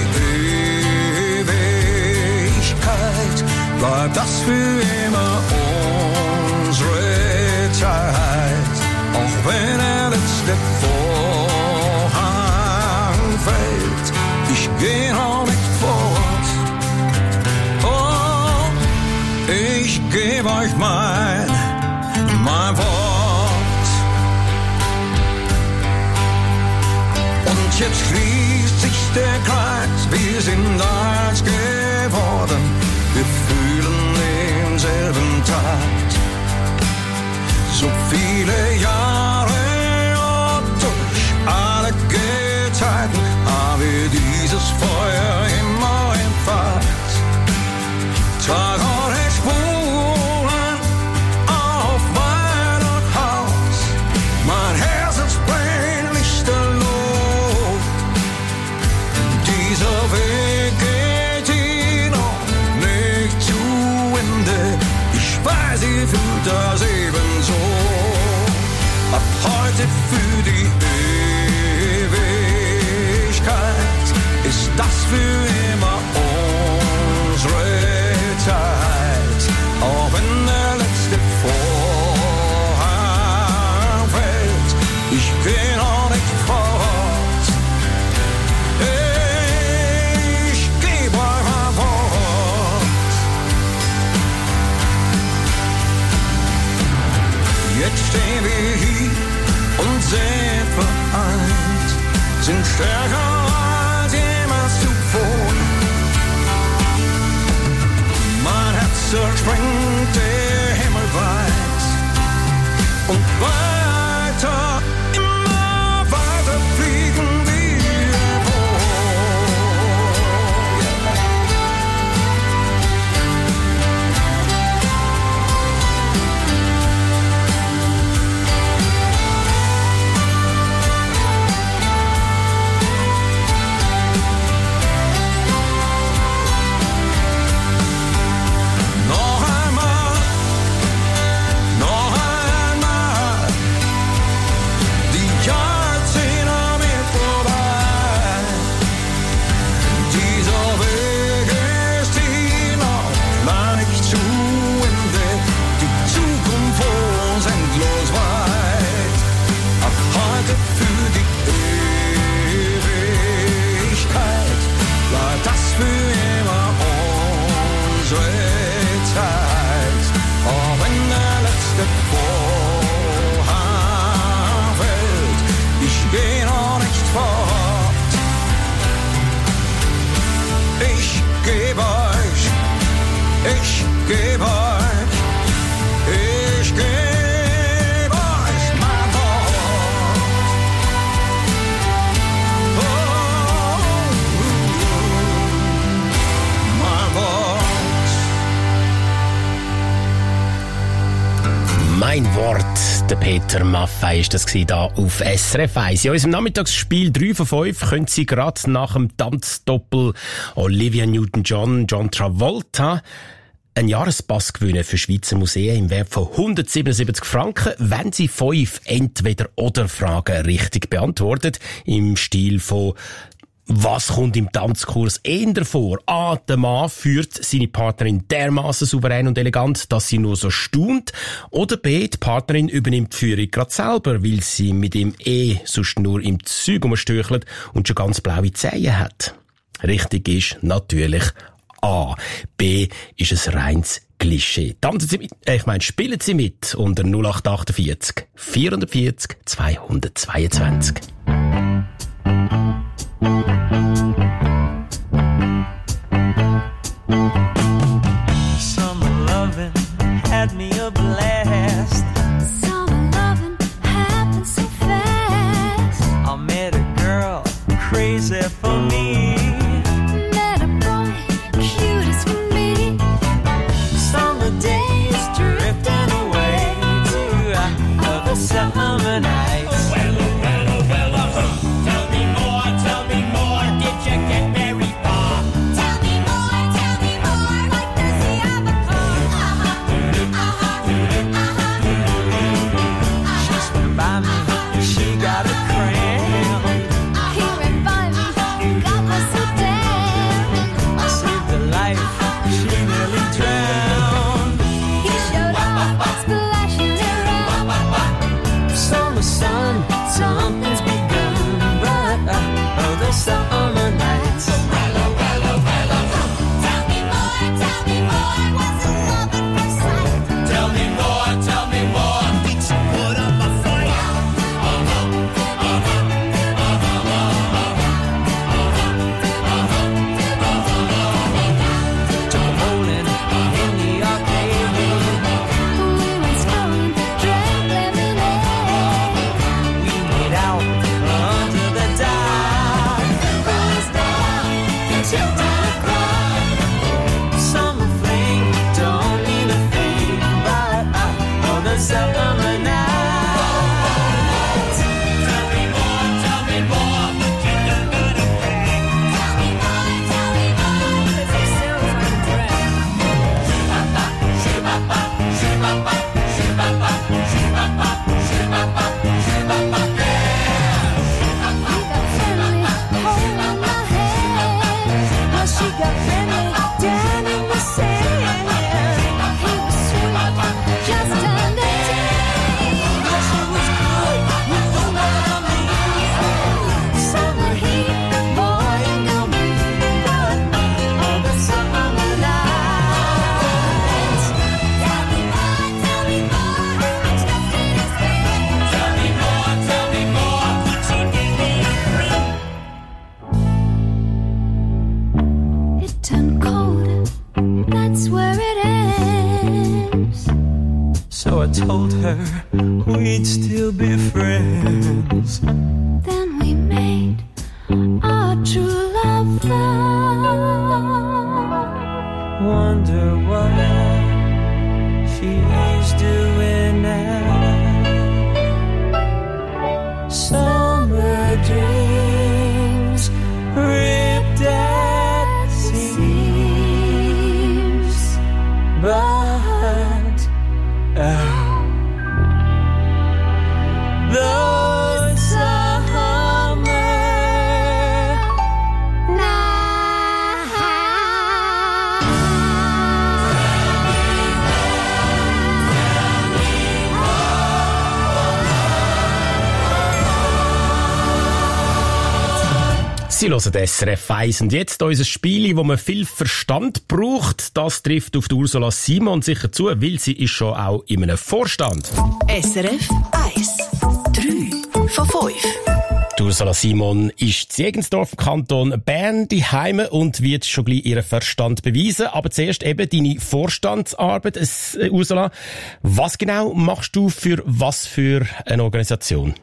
Ewigkeit bleibt das für immer unsere Zeit. Auch wenn der letzte Vorhang fällt, ich geh noch nicht fort. Oh, ich geb euch mein Wort. Und jetzt schließt sich der Kreis, wir sind eins geworden, wir fühlen denselben Takt. So viele Jahre und das Feuer immer entfacht. Trage Spuren auf meiner Haut. Mein Herz brennt lichterloh. Dieser Weg geht hier noch nicht zu Ende. Ich weiß, ihr fühlt das ebenso. Ab heute für die Ewigkeit ist das für immer unsere Zeit. Auch wenn der letzte Vorhang fällt, ich geh noch nicht fort. Ich geb euch ein Wort. Jetzt stehen wir hier und sind vereint, sind stärker als jemals zuvor. Mein Herz zerspringt der Himmel weit und weiter, immer weiter fliegen wir vor. Mein Wort, der Peter Maffay ist das da auf SRF 1. In unserem Nachmittagsspiel 3 von 5 können Sie gerade nach dem Tanzdoppel Olivia Newton-John, John Travolta einen Jahrespass gewinnen für Schweizer Museen im Wert von 177 Franken, wenn Sie 5 Entweder-oder-Fragen richtig beantwortet, im Stil von was kommt im Tanzkurs eher vor? A. Der Mann führt seine Partnerin dermassen souverän und elegant, dass sie nur so staunt. Oder B. Die Partnerin übernimmt die Führung gerade selber, weil sie mit ihm sonst nur im Zeug umstöchelt und schon ganz blaue Zähne hat. Richtig ist natürlich A. B. ist ein reines Klischee. Tanzen Sie mit, spielen Sie mit unter 0848 440 222. Summer loving had me a blast. Summer loving happened so fast. I met a girl crazy for me. Met a boy cute as for me. Summer days drifting away to other summer nights. Well, told her we'd still be friends. Then we made our true love vow. Wonder what she's doing now. Summer dreams ripped at seams, but those summer Sie hören SRF 1 und jetzt unser Spiel, wo man viel Verstand braucht. Das trifft auf die Ursula Simon sicher zu, weil sie ist schon auch in einem Vorstand. SRF 1. 3 von 5. Die Ursula Simon ist in Jegensdorf, Kanton Bern, die Heime und wird schon gleich ihren Verstand beweisen. Aber zuerst eben deine Vorstandsarbeit. Ursula, was genau machst du für was für eine Organisation?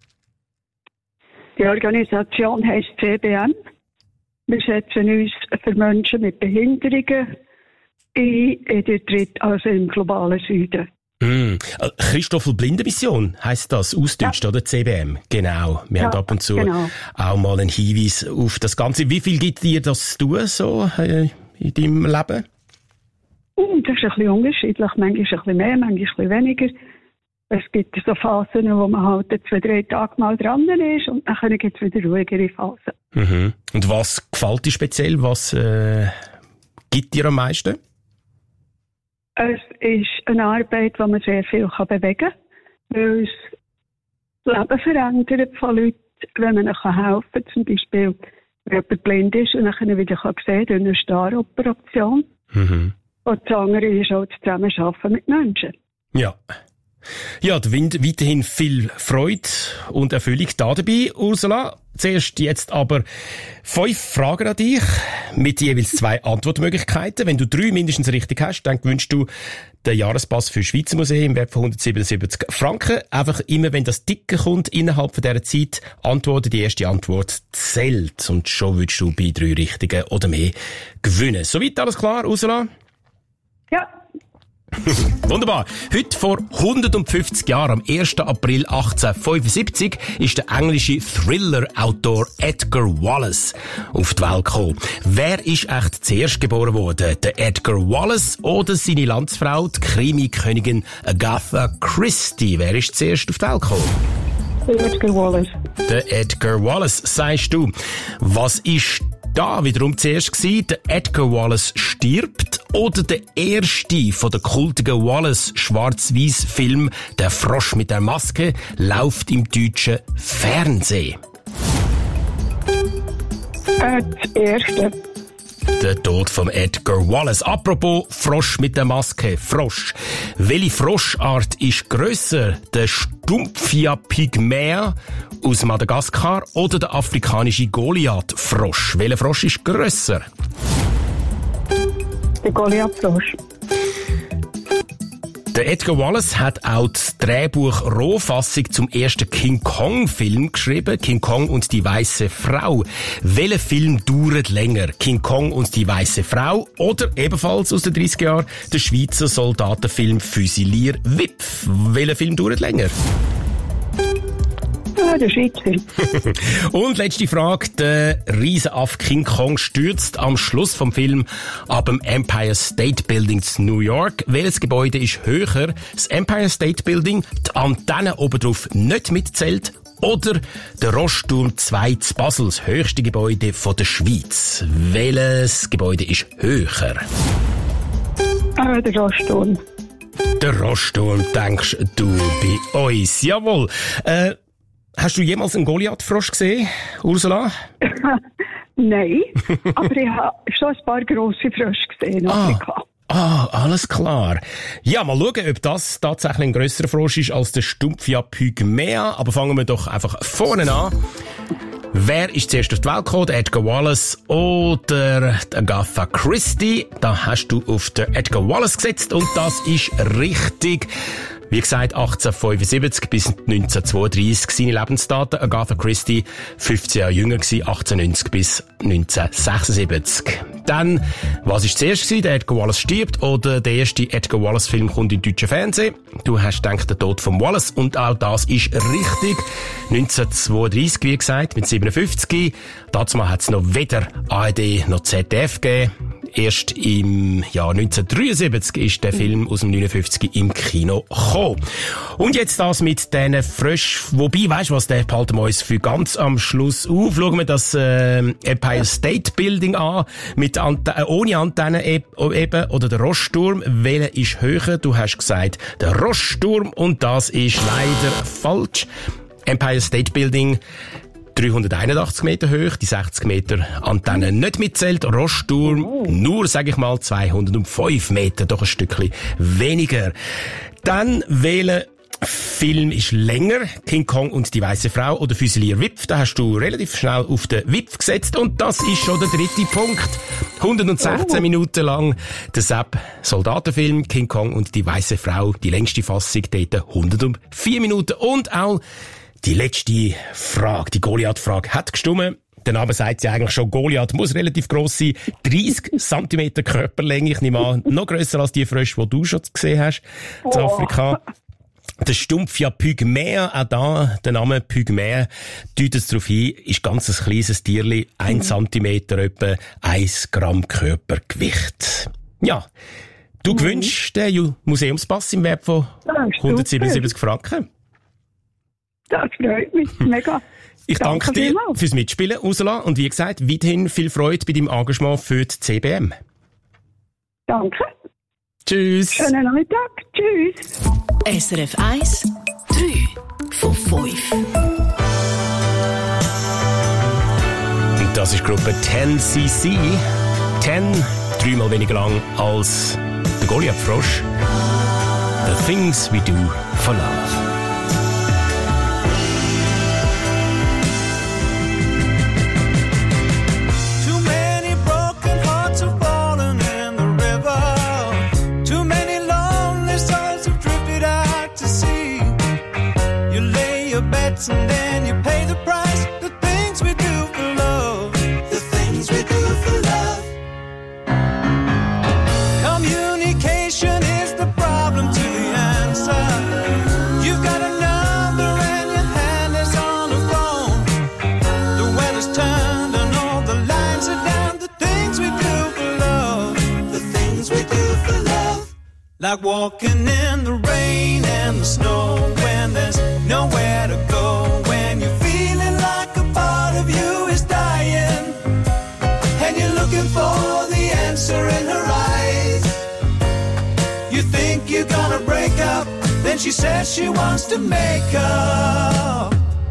Die Organisation heisst CBM. Wir setzen uns für Menschen mit Behinderungen ein, also im globalen Süden. Christoffel-Blinde-Mission heisst das, ausdeutscht, oder? CBM, genau. Wir haben ab und zu auch mal einen Hinweis auf das Ganze. Wie viel gibt dir das zu tun, so, in deinem Leben? Das ist ein bisschen unterschiedlich. Manchmal ein bisschen mehr, manchmal ein bisschen weniger. Es gibt so Phasen, wo man halt 2-3 Tage mal dran ist und dann gibt es wieder ruhigere Phasen. Mhm. Und was gefällt dir speziell? Was gibt dir am meisten? Es ist eine Arbeit, wo man sehr viel bewegen kann, weil es das Leben verändert von Leuten, wenn man ihnen helfen kann. Zum Beispiel, wenn jemand blind ist und dann wieder sehen kann durch eine Staroperation. Mhm. Und das andere ist auch das Zusammenarbeiten mit Menschen. Ja. Ja, der Wind weiterhin viel Freude und Erfüllung da dabei, Ursula. Zuerst jetzt aber 5 Fragen an dich mit jeweils 2 Antwortmöglichkeiten. Wenn du 3 mindestens richtig hast, dann gewünschst du den Jahrespass für Schweizer Museum im Wert von 177 Franken. Einfach immer, wenn das Ticken kommt, innerhalb von dieser Zeit antworten. Die erste Antwort zählt. Und schon würdest du bei 3 richtigen oder mehr gewinnen. Soweit alles klar, Ursula? Ja. Wunderbar. Heute vor 150 Jahren, am 1. April 1875, ist der englische Thriller-Autor Edgar Wallace auf die Welt gekommen. Wer ist echt zuerst geboren worden? Der Edgar Wallace oder seine Landsfrau, die Krimi-Königin Agatha Christie? Wer ist zuerst auf die Welt gekommen? Der Edgar Wallace. Der Edgar Wallace, sagst du. Was ist da wiederum zuerst gewesen? Der Edgar Wallace stirbt oder der erste von der kultigen Wallace-Schwarz-Weiß-Film Der Frosch mit der Maske läuft im deutschen Fernsehen? Das erste. Der Tod von Edgar Wallace. Apropos Frosch mit der Maske. Frosch. Welche Froschart ist grösser? Der Stumpfia pygmaea aus Madagaskar oder der afrikanische Goliath-Frosch? Welcher Frosch ist grösser? Der Goliath-Frosch. Der Edgar Wallace hat auch das Drehbuch Rohfassung zum ersten King Kong-Film geschrieben, King Kong und die weiße Frau. Welcher Film dauert länger? King Kong und die weiße Frau oder ebenfalls aus den 30er Jahren der Schweizer Soldatenfilm Füsilier Wipf? Welcher Film dauert länger? Ja, der Schweizer. Und letzte Frage. Der Riesenaff King Kong stürzt am Schluss vom Film ab dem Empire State Building in New York. Welches Gebäude ist höher? Das Empire State Building, die Antenne oben drauf nicht mitzählt oder der Rossturm 2 zu Basel, das höchste Gebäude von der Schweiz? Welches Gebäude ist höher? Der Rossturm. Der Rossturm, denkst du bei uns? Jawohl. Hast du jemals einen Goliath-Frosch gesehen, Ursula? Nein, aber ich habe schon ein paar grosse Frösche gesehen in Afrika. Alles klar. Ja, mal schauen, ob das tatsächlich ein grösserer Frosch ist als der Stumpfia pygmaea. Aber fangen wir doch einfach vorne an. Wer ist zuerst auf die Welt gekommen? Edgar Wallace oder Agatha Christie? Da hast du auf den Edgar Wallace gesetzt und das ist richtig. Wie gesagt, 1875 bis 1932 seine Lebensdaten. Agatha Christie, 15 Jahre jünger gewesen, 1890 bis 1976. Dann, was ist zuerst gewesen? Der Edgar Wallace stirbt oder der erste Edgar Wallace Film kommt in deutschen Fernsehen? Du hast gedacht, der Tod von Wallace und auch das ist richtig. 1932, wie gesagt, mit 57. Dazu hat es noch weder ARD noch ZDF gegeben. Erst im Jahr 1973 ist der Film aus dem 59 im Kino gekommen. Und jetzt das mit diesen Fröschen. Wobei, weisst du was, der behalten wir uns für ganz am Schluss auf. Schauen wir das Empire State Building an, mit ohne Antenne eben, oder der Rossturm. Welcher ist höher? Du hast gesagt, der Rossturm, und das ist leider falsch. Empire State Building 381 Meter hoch, die 60 Meter Antenne nicht mitzählt. Rossturm nur, sage ich mal, 205 Meter, doch ein Stückchen weniger. Dann wählen Film ist länger, King Kong und die weiße Frau oder Fusilier Wipf. Da hast du relativ schnell auf den Wipf gesetzt und das ist schon der dritte Punkt. 116 Minuten lang der Sepp-Soldatenfilm King Kong und die weiße Frau, die längste Fassung, dort 104 Minuten. Und auch die letzte Frage, die Goliath-Frage, hat gestimmt. Der Name sagt ja eigentlich schon, Goliath muss relativ gross sein. 30 cm Körperlänge, ich nehme an, noch grösser als die Frösche, die du schon gesehen hast in Afrika. Der Stumpf ja Pygmäer, auch da, der Name Pygmäer, deutet darauf hin, ist ganz ein kleines Tierli, 1 Zentimeter etwa, 1 Gramm Körpergewicht. Ja, du gewünschst den Museumspass im Wert von 177 Franken. Das freut mich mega. Ich danke dir fürs Mitspielen, Ursula. Und wie gesagt, weiterhin viel Freude bei deinem Engagement für die CBM. Danke. Tschüss. Schönen Nachmittag. Tschüss. SRF 1, 3 von 5. Und das ist die Gruppe 10cc. 10, 3-mal weniger lang als der Goliath-Frosch. The Things We Do for Love. And then you pay the price. The things we do for love. The things we do for love. Communication is the problem to the answer. You've got a number and your hand is on the phone. The weather's turned and all the lines are down. The things we do for love. The things we do for love. Like walking in the rain and the snow when there's nowhere to go, when you're feeling like a part of you is dying and you're looking for the answer in her eyes. You think you're gonna break up, then she says she wants to make up.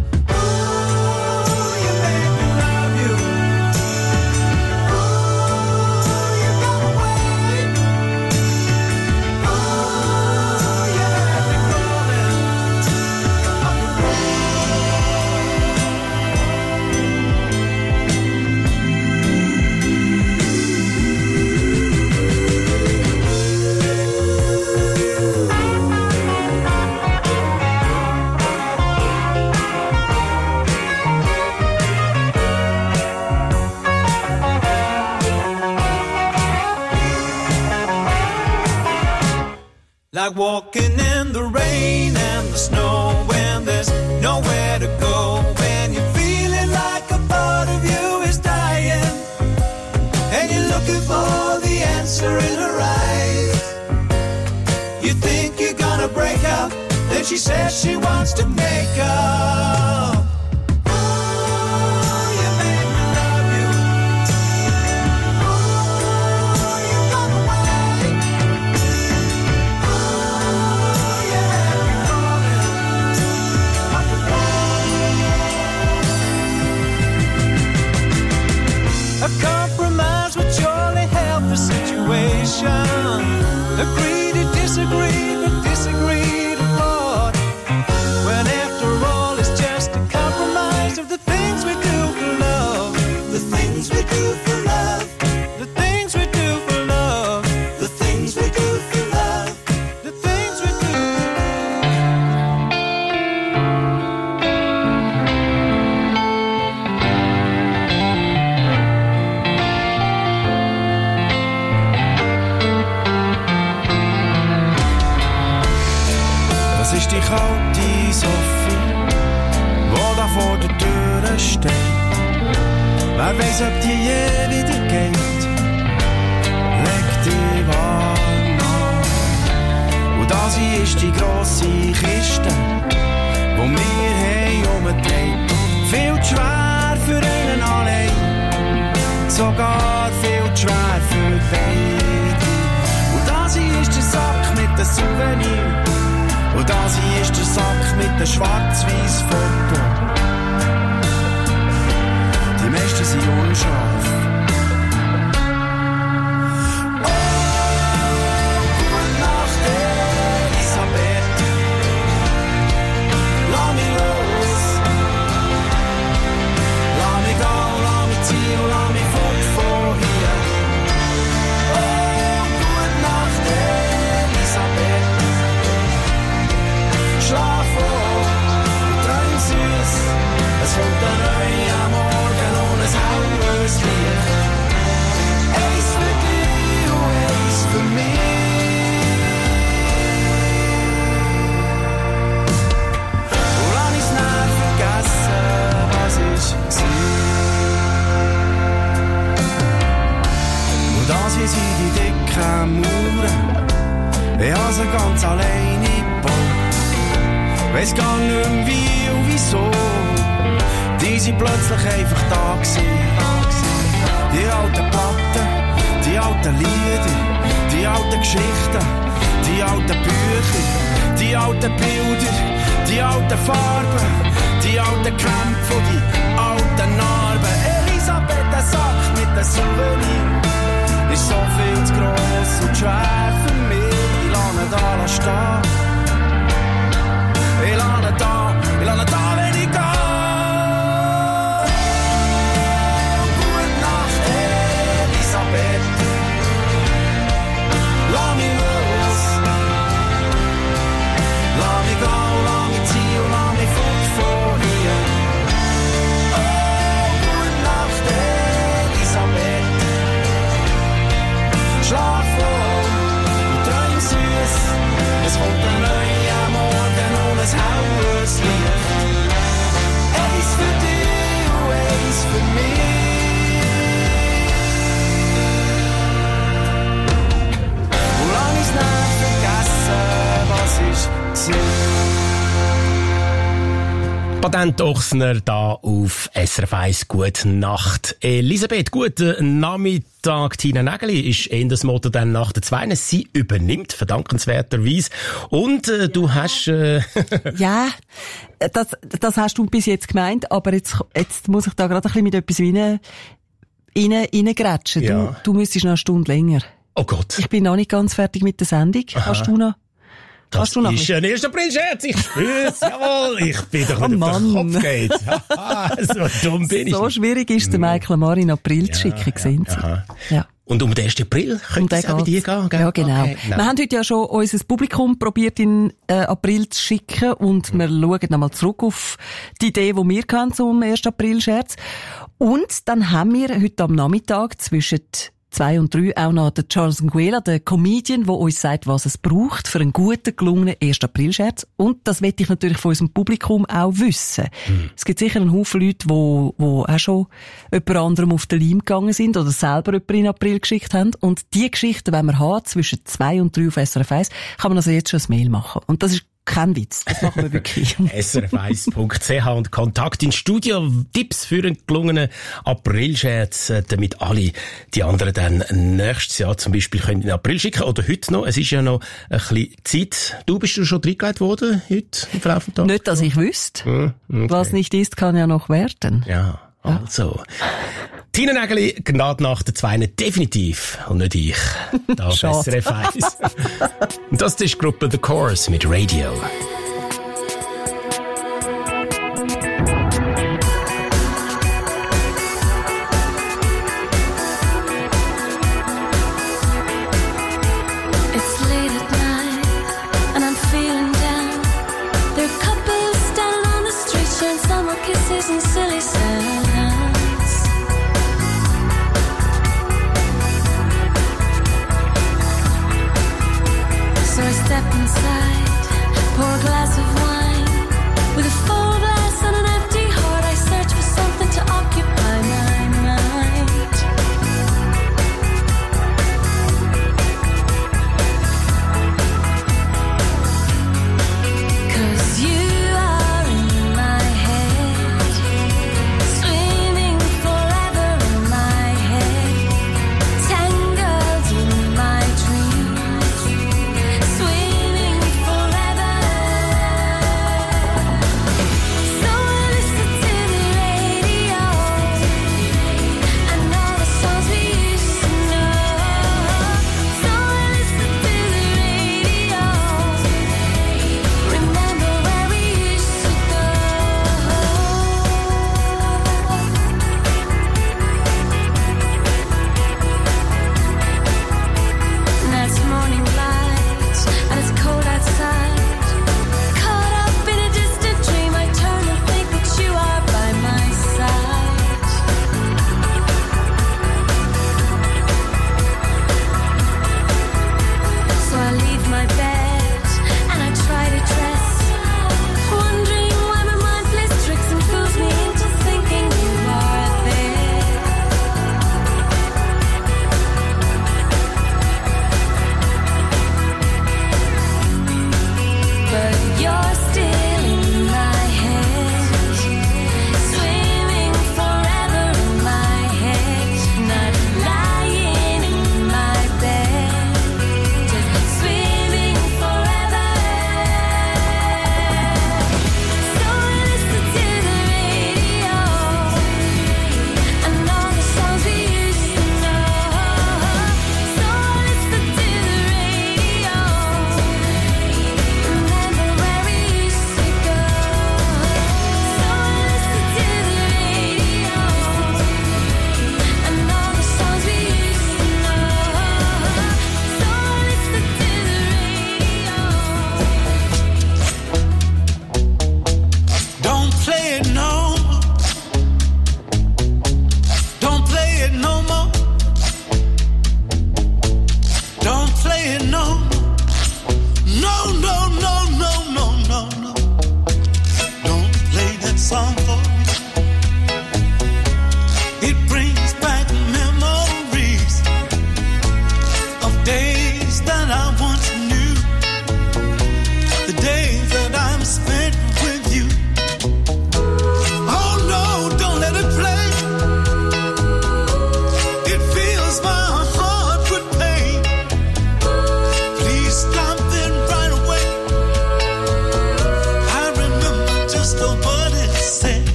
Like walking in the rain and the snow when there's nowhere to go, when you're feeling like a part of you is dying and you're looking for the answer in her eyes. You think you're gonna break up, then she says she wants to make up. A compromise would surely help the situation. Agree to disagree, but disagree to part. When after all it's just a compromise. Wer weiss, ob die je wieder geht. Leg dich warm an. Und das hier ist die grosse Kiste, wo wir haben umgedreht. Viel zu schwer für einen allein, sogar viel zu schwer für beide. Und das hier ist der Sack mit den Souvenirs. Und das hier ist der Sack mit dem schwarz-weiß Foto. Die meisten sind unscharf. Oh, gute Nacht, Elisabeth. Lass mich los. Lass mich gehen, lass mich ziehen und lass mich fort von hier. Oh, gute Nacht, Elisabeth. Schlaf hoch, träum süß. Es kommt ein neuer Morgen und ein helles Licht. Eins für dich und eins für mich. Und lass ich's nicht vergessen, was ich war. Und das hier sind die dicken Mauern. Ich habe sie ganz alleine gebaut. Weiss gar nicht mehr wie und wieso. Die sind plötzlich einfach da gewesen. Die alten Platten, die alten Lieder, die alten Geschichten, die alten Bücher, die alten Bilder, die alten Farben, die alten Kämpfe und die alten Narben. Elisabeth, der Sack mit den Souvenirs ist so viel zu gross und schwer für mich. Ich lasse ihn da stehen. Ich lasse ihn da, wenn ich gehe. Gute Nacht, Elisabeth. Lass mich los. Lass mich gehen, lass mich ziehen und lass mich fort von hier. Oh, gute Nacht, Elisabeth. Schlaf wohl und träum süß. Es kommt ein neuer Morgen und ein helles Licht. Eins für dich und eins für mich. Und lang ich's nicht vergessen, was ich war. Patent Ochsner da auf SRF 1. Gute Nacht, Elisabeth. Guten Nachmittag. Tina Nägeli ist in das Motto dann nach der 2. Sie übernimmt, verdankenswerterweise. Und du hast... Ja, das hast du bis jetzt gemeint, aber jetzt muss ich da gerade ein bisschen mit etwas reingrätschen. Ja. Du müsstest noch eine Stunde länger. Oh Gott. Ich bin noch nicht ganz fertig mit der Sendung. Aha. Hast du noch? Das ist ein 1. April-Scherz, ich spür's, jawohl, ich bin doch nicht auf den Kopf geht. So dumm bin ich. So schwierig ist der Michael Amar in April zu schicken, sehen Sie. Ja. Und um den 1. April könnte es auch bei dir gehen, gell? Ja, genau. Okay, wir haben heute ja schon unser Publikum probiert in April zu schicken und wir schauen nochmal zurück auf die Idee, die wir hatten zum 1. April-Scherz. Und dann haben wir heute am Nachmittag zwischen 2 und 3 auch noch den Charles Nguela, der Comedian, der uns sagt, was es braucht für einen guten, gelungenen 1. April-Scherz. Und das möchte ich natürlich von unserem Publikum auch wissen. Es gibt sicher einen Haufen Leute, die auch schon jemand anderem auf den Leim gegangen sind oder selber jemanden in April geschickt haben. Und die Geschichten, wenn wir haben, zwischen 2 und 3 auf SRF 1, kann man also jetzt schon ein Mail machen. Und das ist kein Witz, das machen wir wirklich. srf1.ch und Kontakt ins Studio. Tipps für einen gelungenen April-Scherz, damit alle die anderen dann nächstes Jahr zum Beispiel können in April schicken oder heute noch. Es ist ja noch ein bisschen Zeit. Du bist schon reingelegt worden heute im Verlauf des Tages? Nicht, dass ich wüsste. Okay. Was nicht ist, kann ja noch werden. Ja, also. Tina Nägeli, Gnade nach der 2 definitiv. Und nicht ich. Da auf SRF 1. Und das ist die Gruppe The Chorus mit Radio. And silly sounds. So I step inside, pour a glass of wine. With a full glass and an empty heart, I search for something to occupy my mind.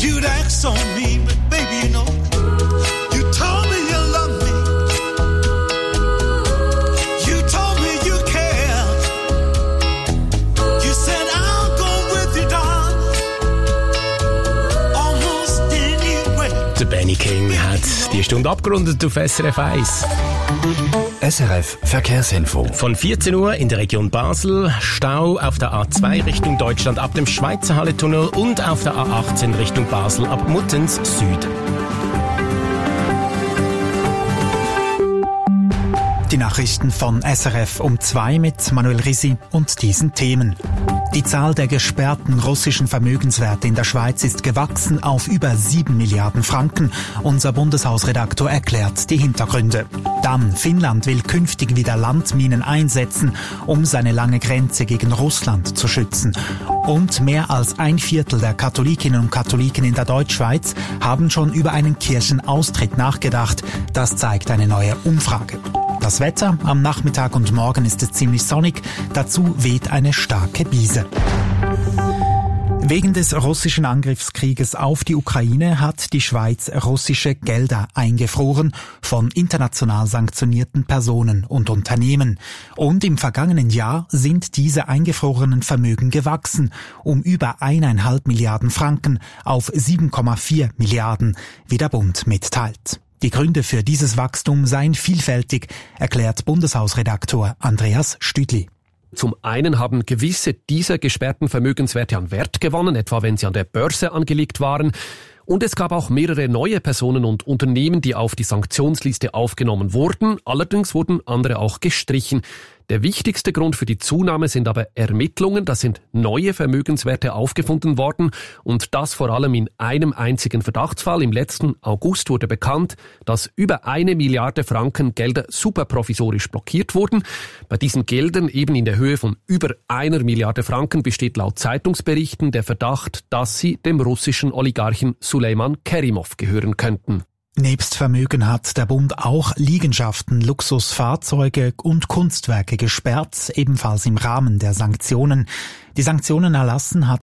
You'd act so mean, but baby, you know, you told me you love me. You told me you care. You said I'll go with you, darling, almost anywhere. Der Benny King hat die Stunde abgerundet auf SRF 1. SRF Verkehrsinfo. Von 14 Uhr in der Region Basel, Stau auf der A2 Richtung Deutschland ab dem Schweizer Halletunnel und auf der A18 Richtung Basel ab Muttens Süden. Die Nachrichten von SRF um 2 mit Manuel Risi und diesen Themen. Die Zahl der gesperrten russischen Vermögenswerte in der Schweiz ist gewachsen auf über 7 Milliarden Franken. Unser Bundeshausredaktor erklärt die Hintergründe. Dann, Finnland will künftig wieder Landminen einsetzen, um seine lange Grenze gegen Russland zu schützen. Und mehr als 1/4 der Katholikinnen und Katholiken in der Deutschschweiz haben schon über einen Kirchenaustritt nachgedacht. Das zeigt eine neue Umfrage. Das Wetter: am Nachmittag und Morgen ist es ziemlich sonnig, dazu weht eine starke Brise. Wegen des russischen Angriffskrieges auf die Ukraine hat die Schweiz russische Gelder eingefroren von international sanktionierten Personen und Unternehmen. Und im vergangenen Jahr sind diese eingefrorenen Vermögen gewachsen, um über 1,5 Milliarden Franken auf 7,4 Milliarden, wie der Bund mitteilt. Die Gründe für dieses Wachstum seien vielfältig, erklärt Bundeshausredaktor Andreas Stüdli. Zum einen haben gewisse dieser gesperrten Vermögenswerte an Wert gewonnen, etwa wenn sie an der Börse angelegt waren. Und es gab auch mehrere neue Personen und Unternehmen, die auf die Sanktionsliste aufgenommen wurden. Allerdings wurden andere auch gestrichen. Der wichtigste Grund für die Zunahme sind aber Ermittlungen. Da sind neue Vermögenswerte aufgefunden worden und das vor allem in einem einzigen Verdachtsfall. Im letzten August wurde bekannt, dass über 1 Milliarde Franken Gelder superprovisorisch blockiert wurden. Bei diesen Geldern eben in der Höhe von über 1 Milliarde Franken besteht laut Zeitungsberichten der Verdacht, dass sie dem russischen Oligarchen Suleyman Kerimov gehören könnten. Nebst Vermögen hat der Bund auch Liegenschaften, Luxusfahrzeuge und Kunstwerke gesperrt, ebenfalls im Rahmen der Sanktionen. Die Sanktionen erlassen hat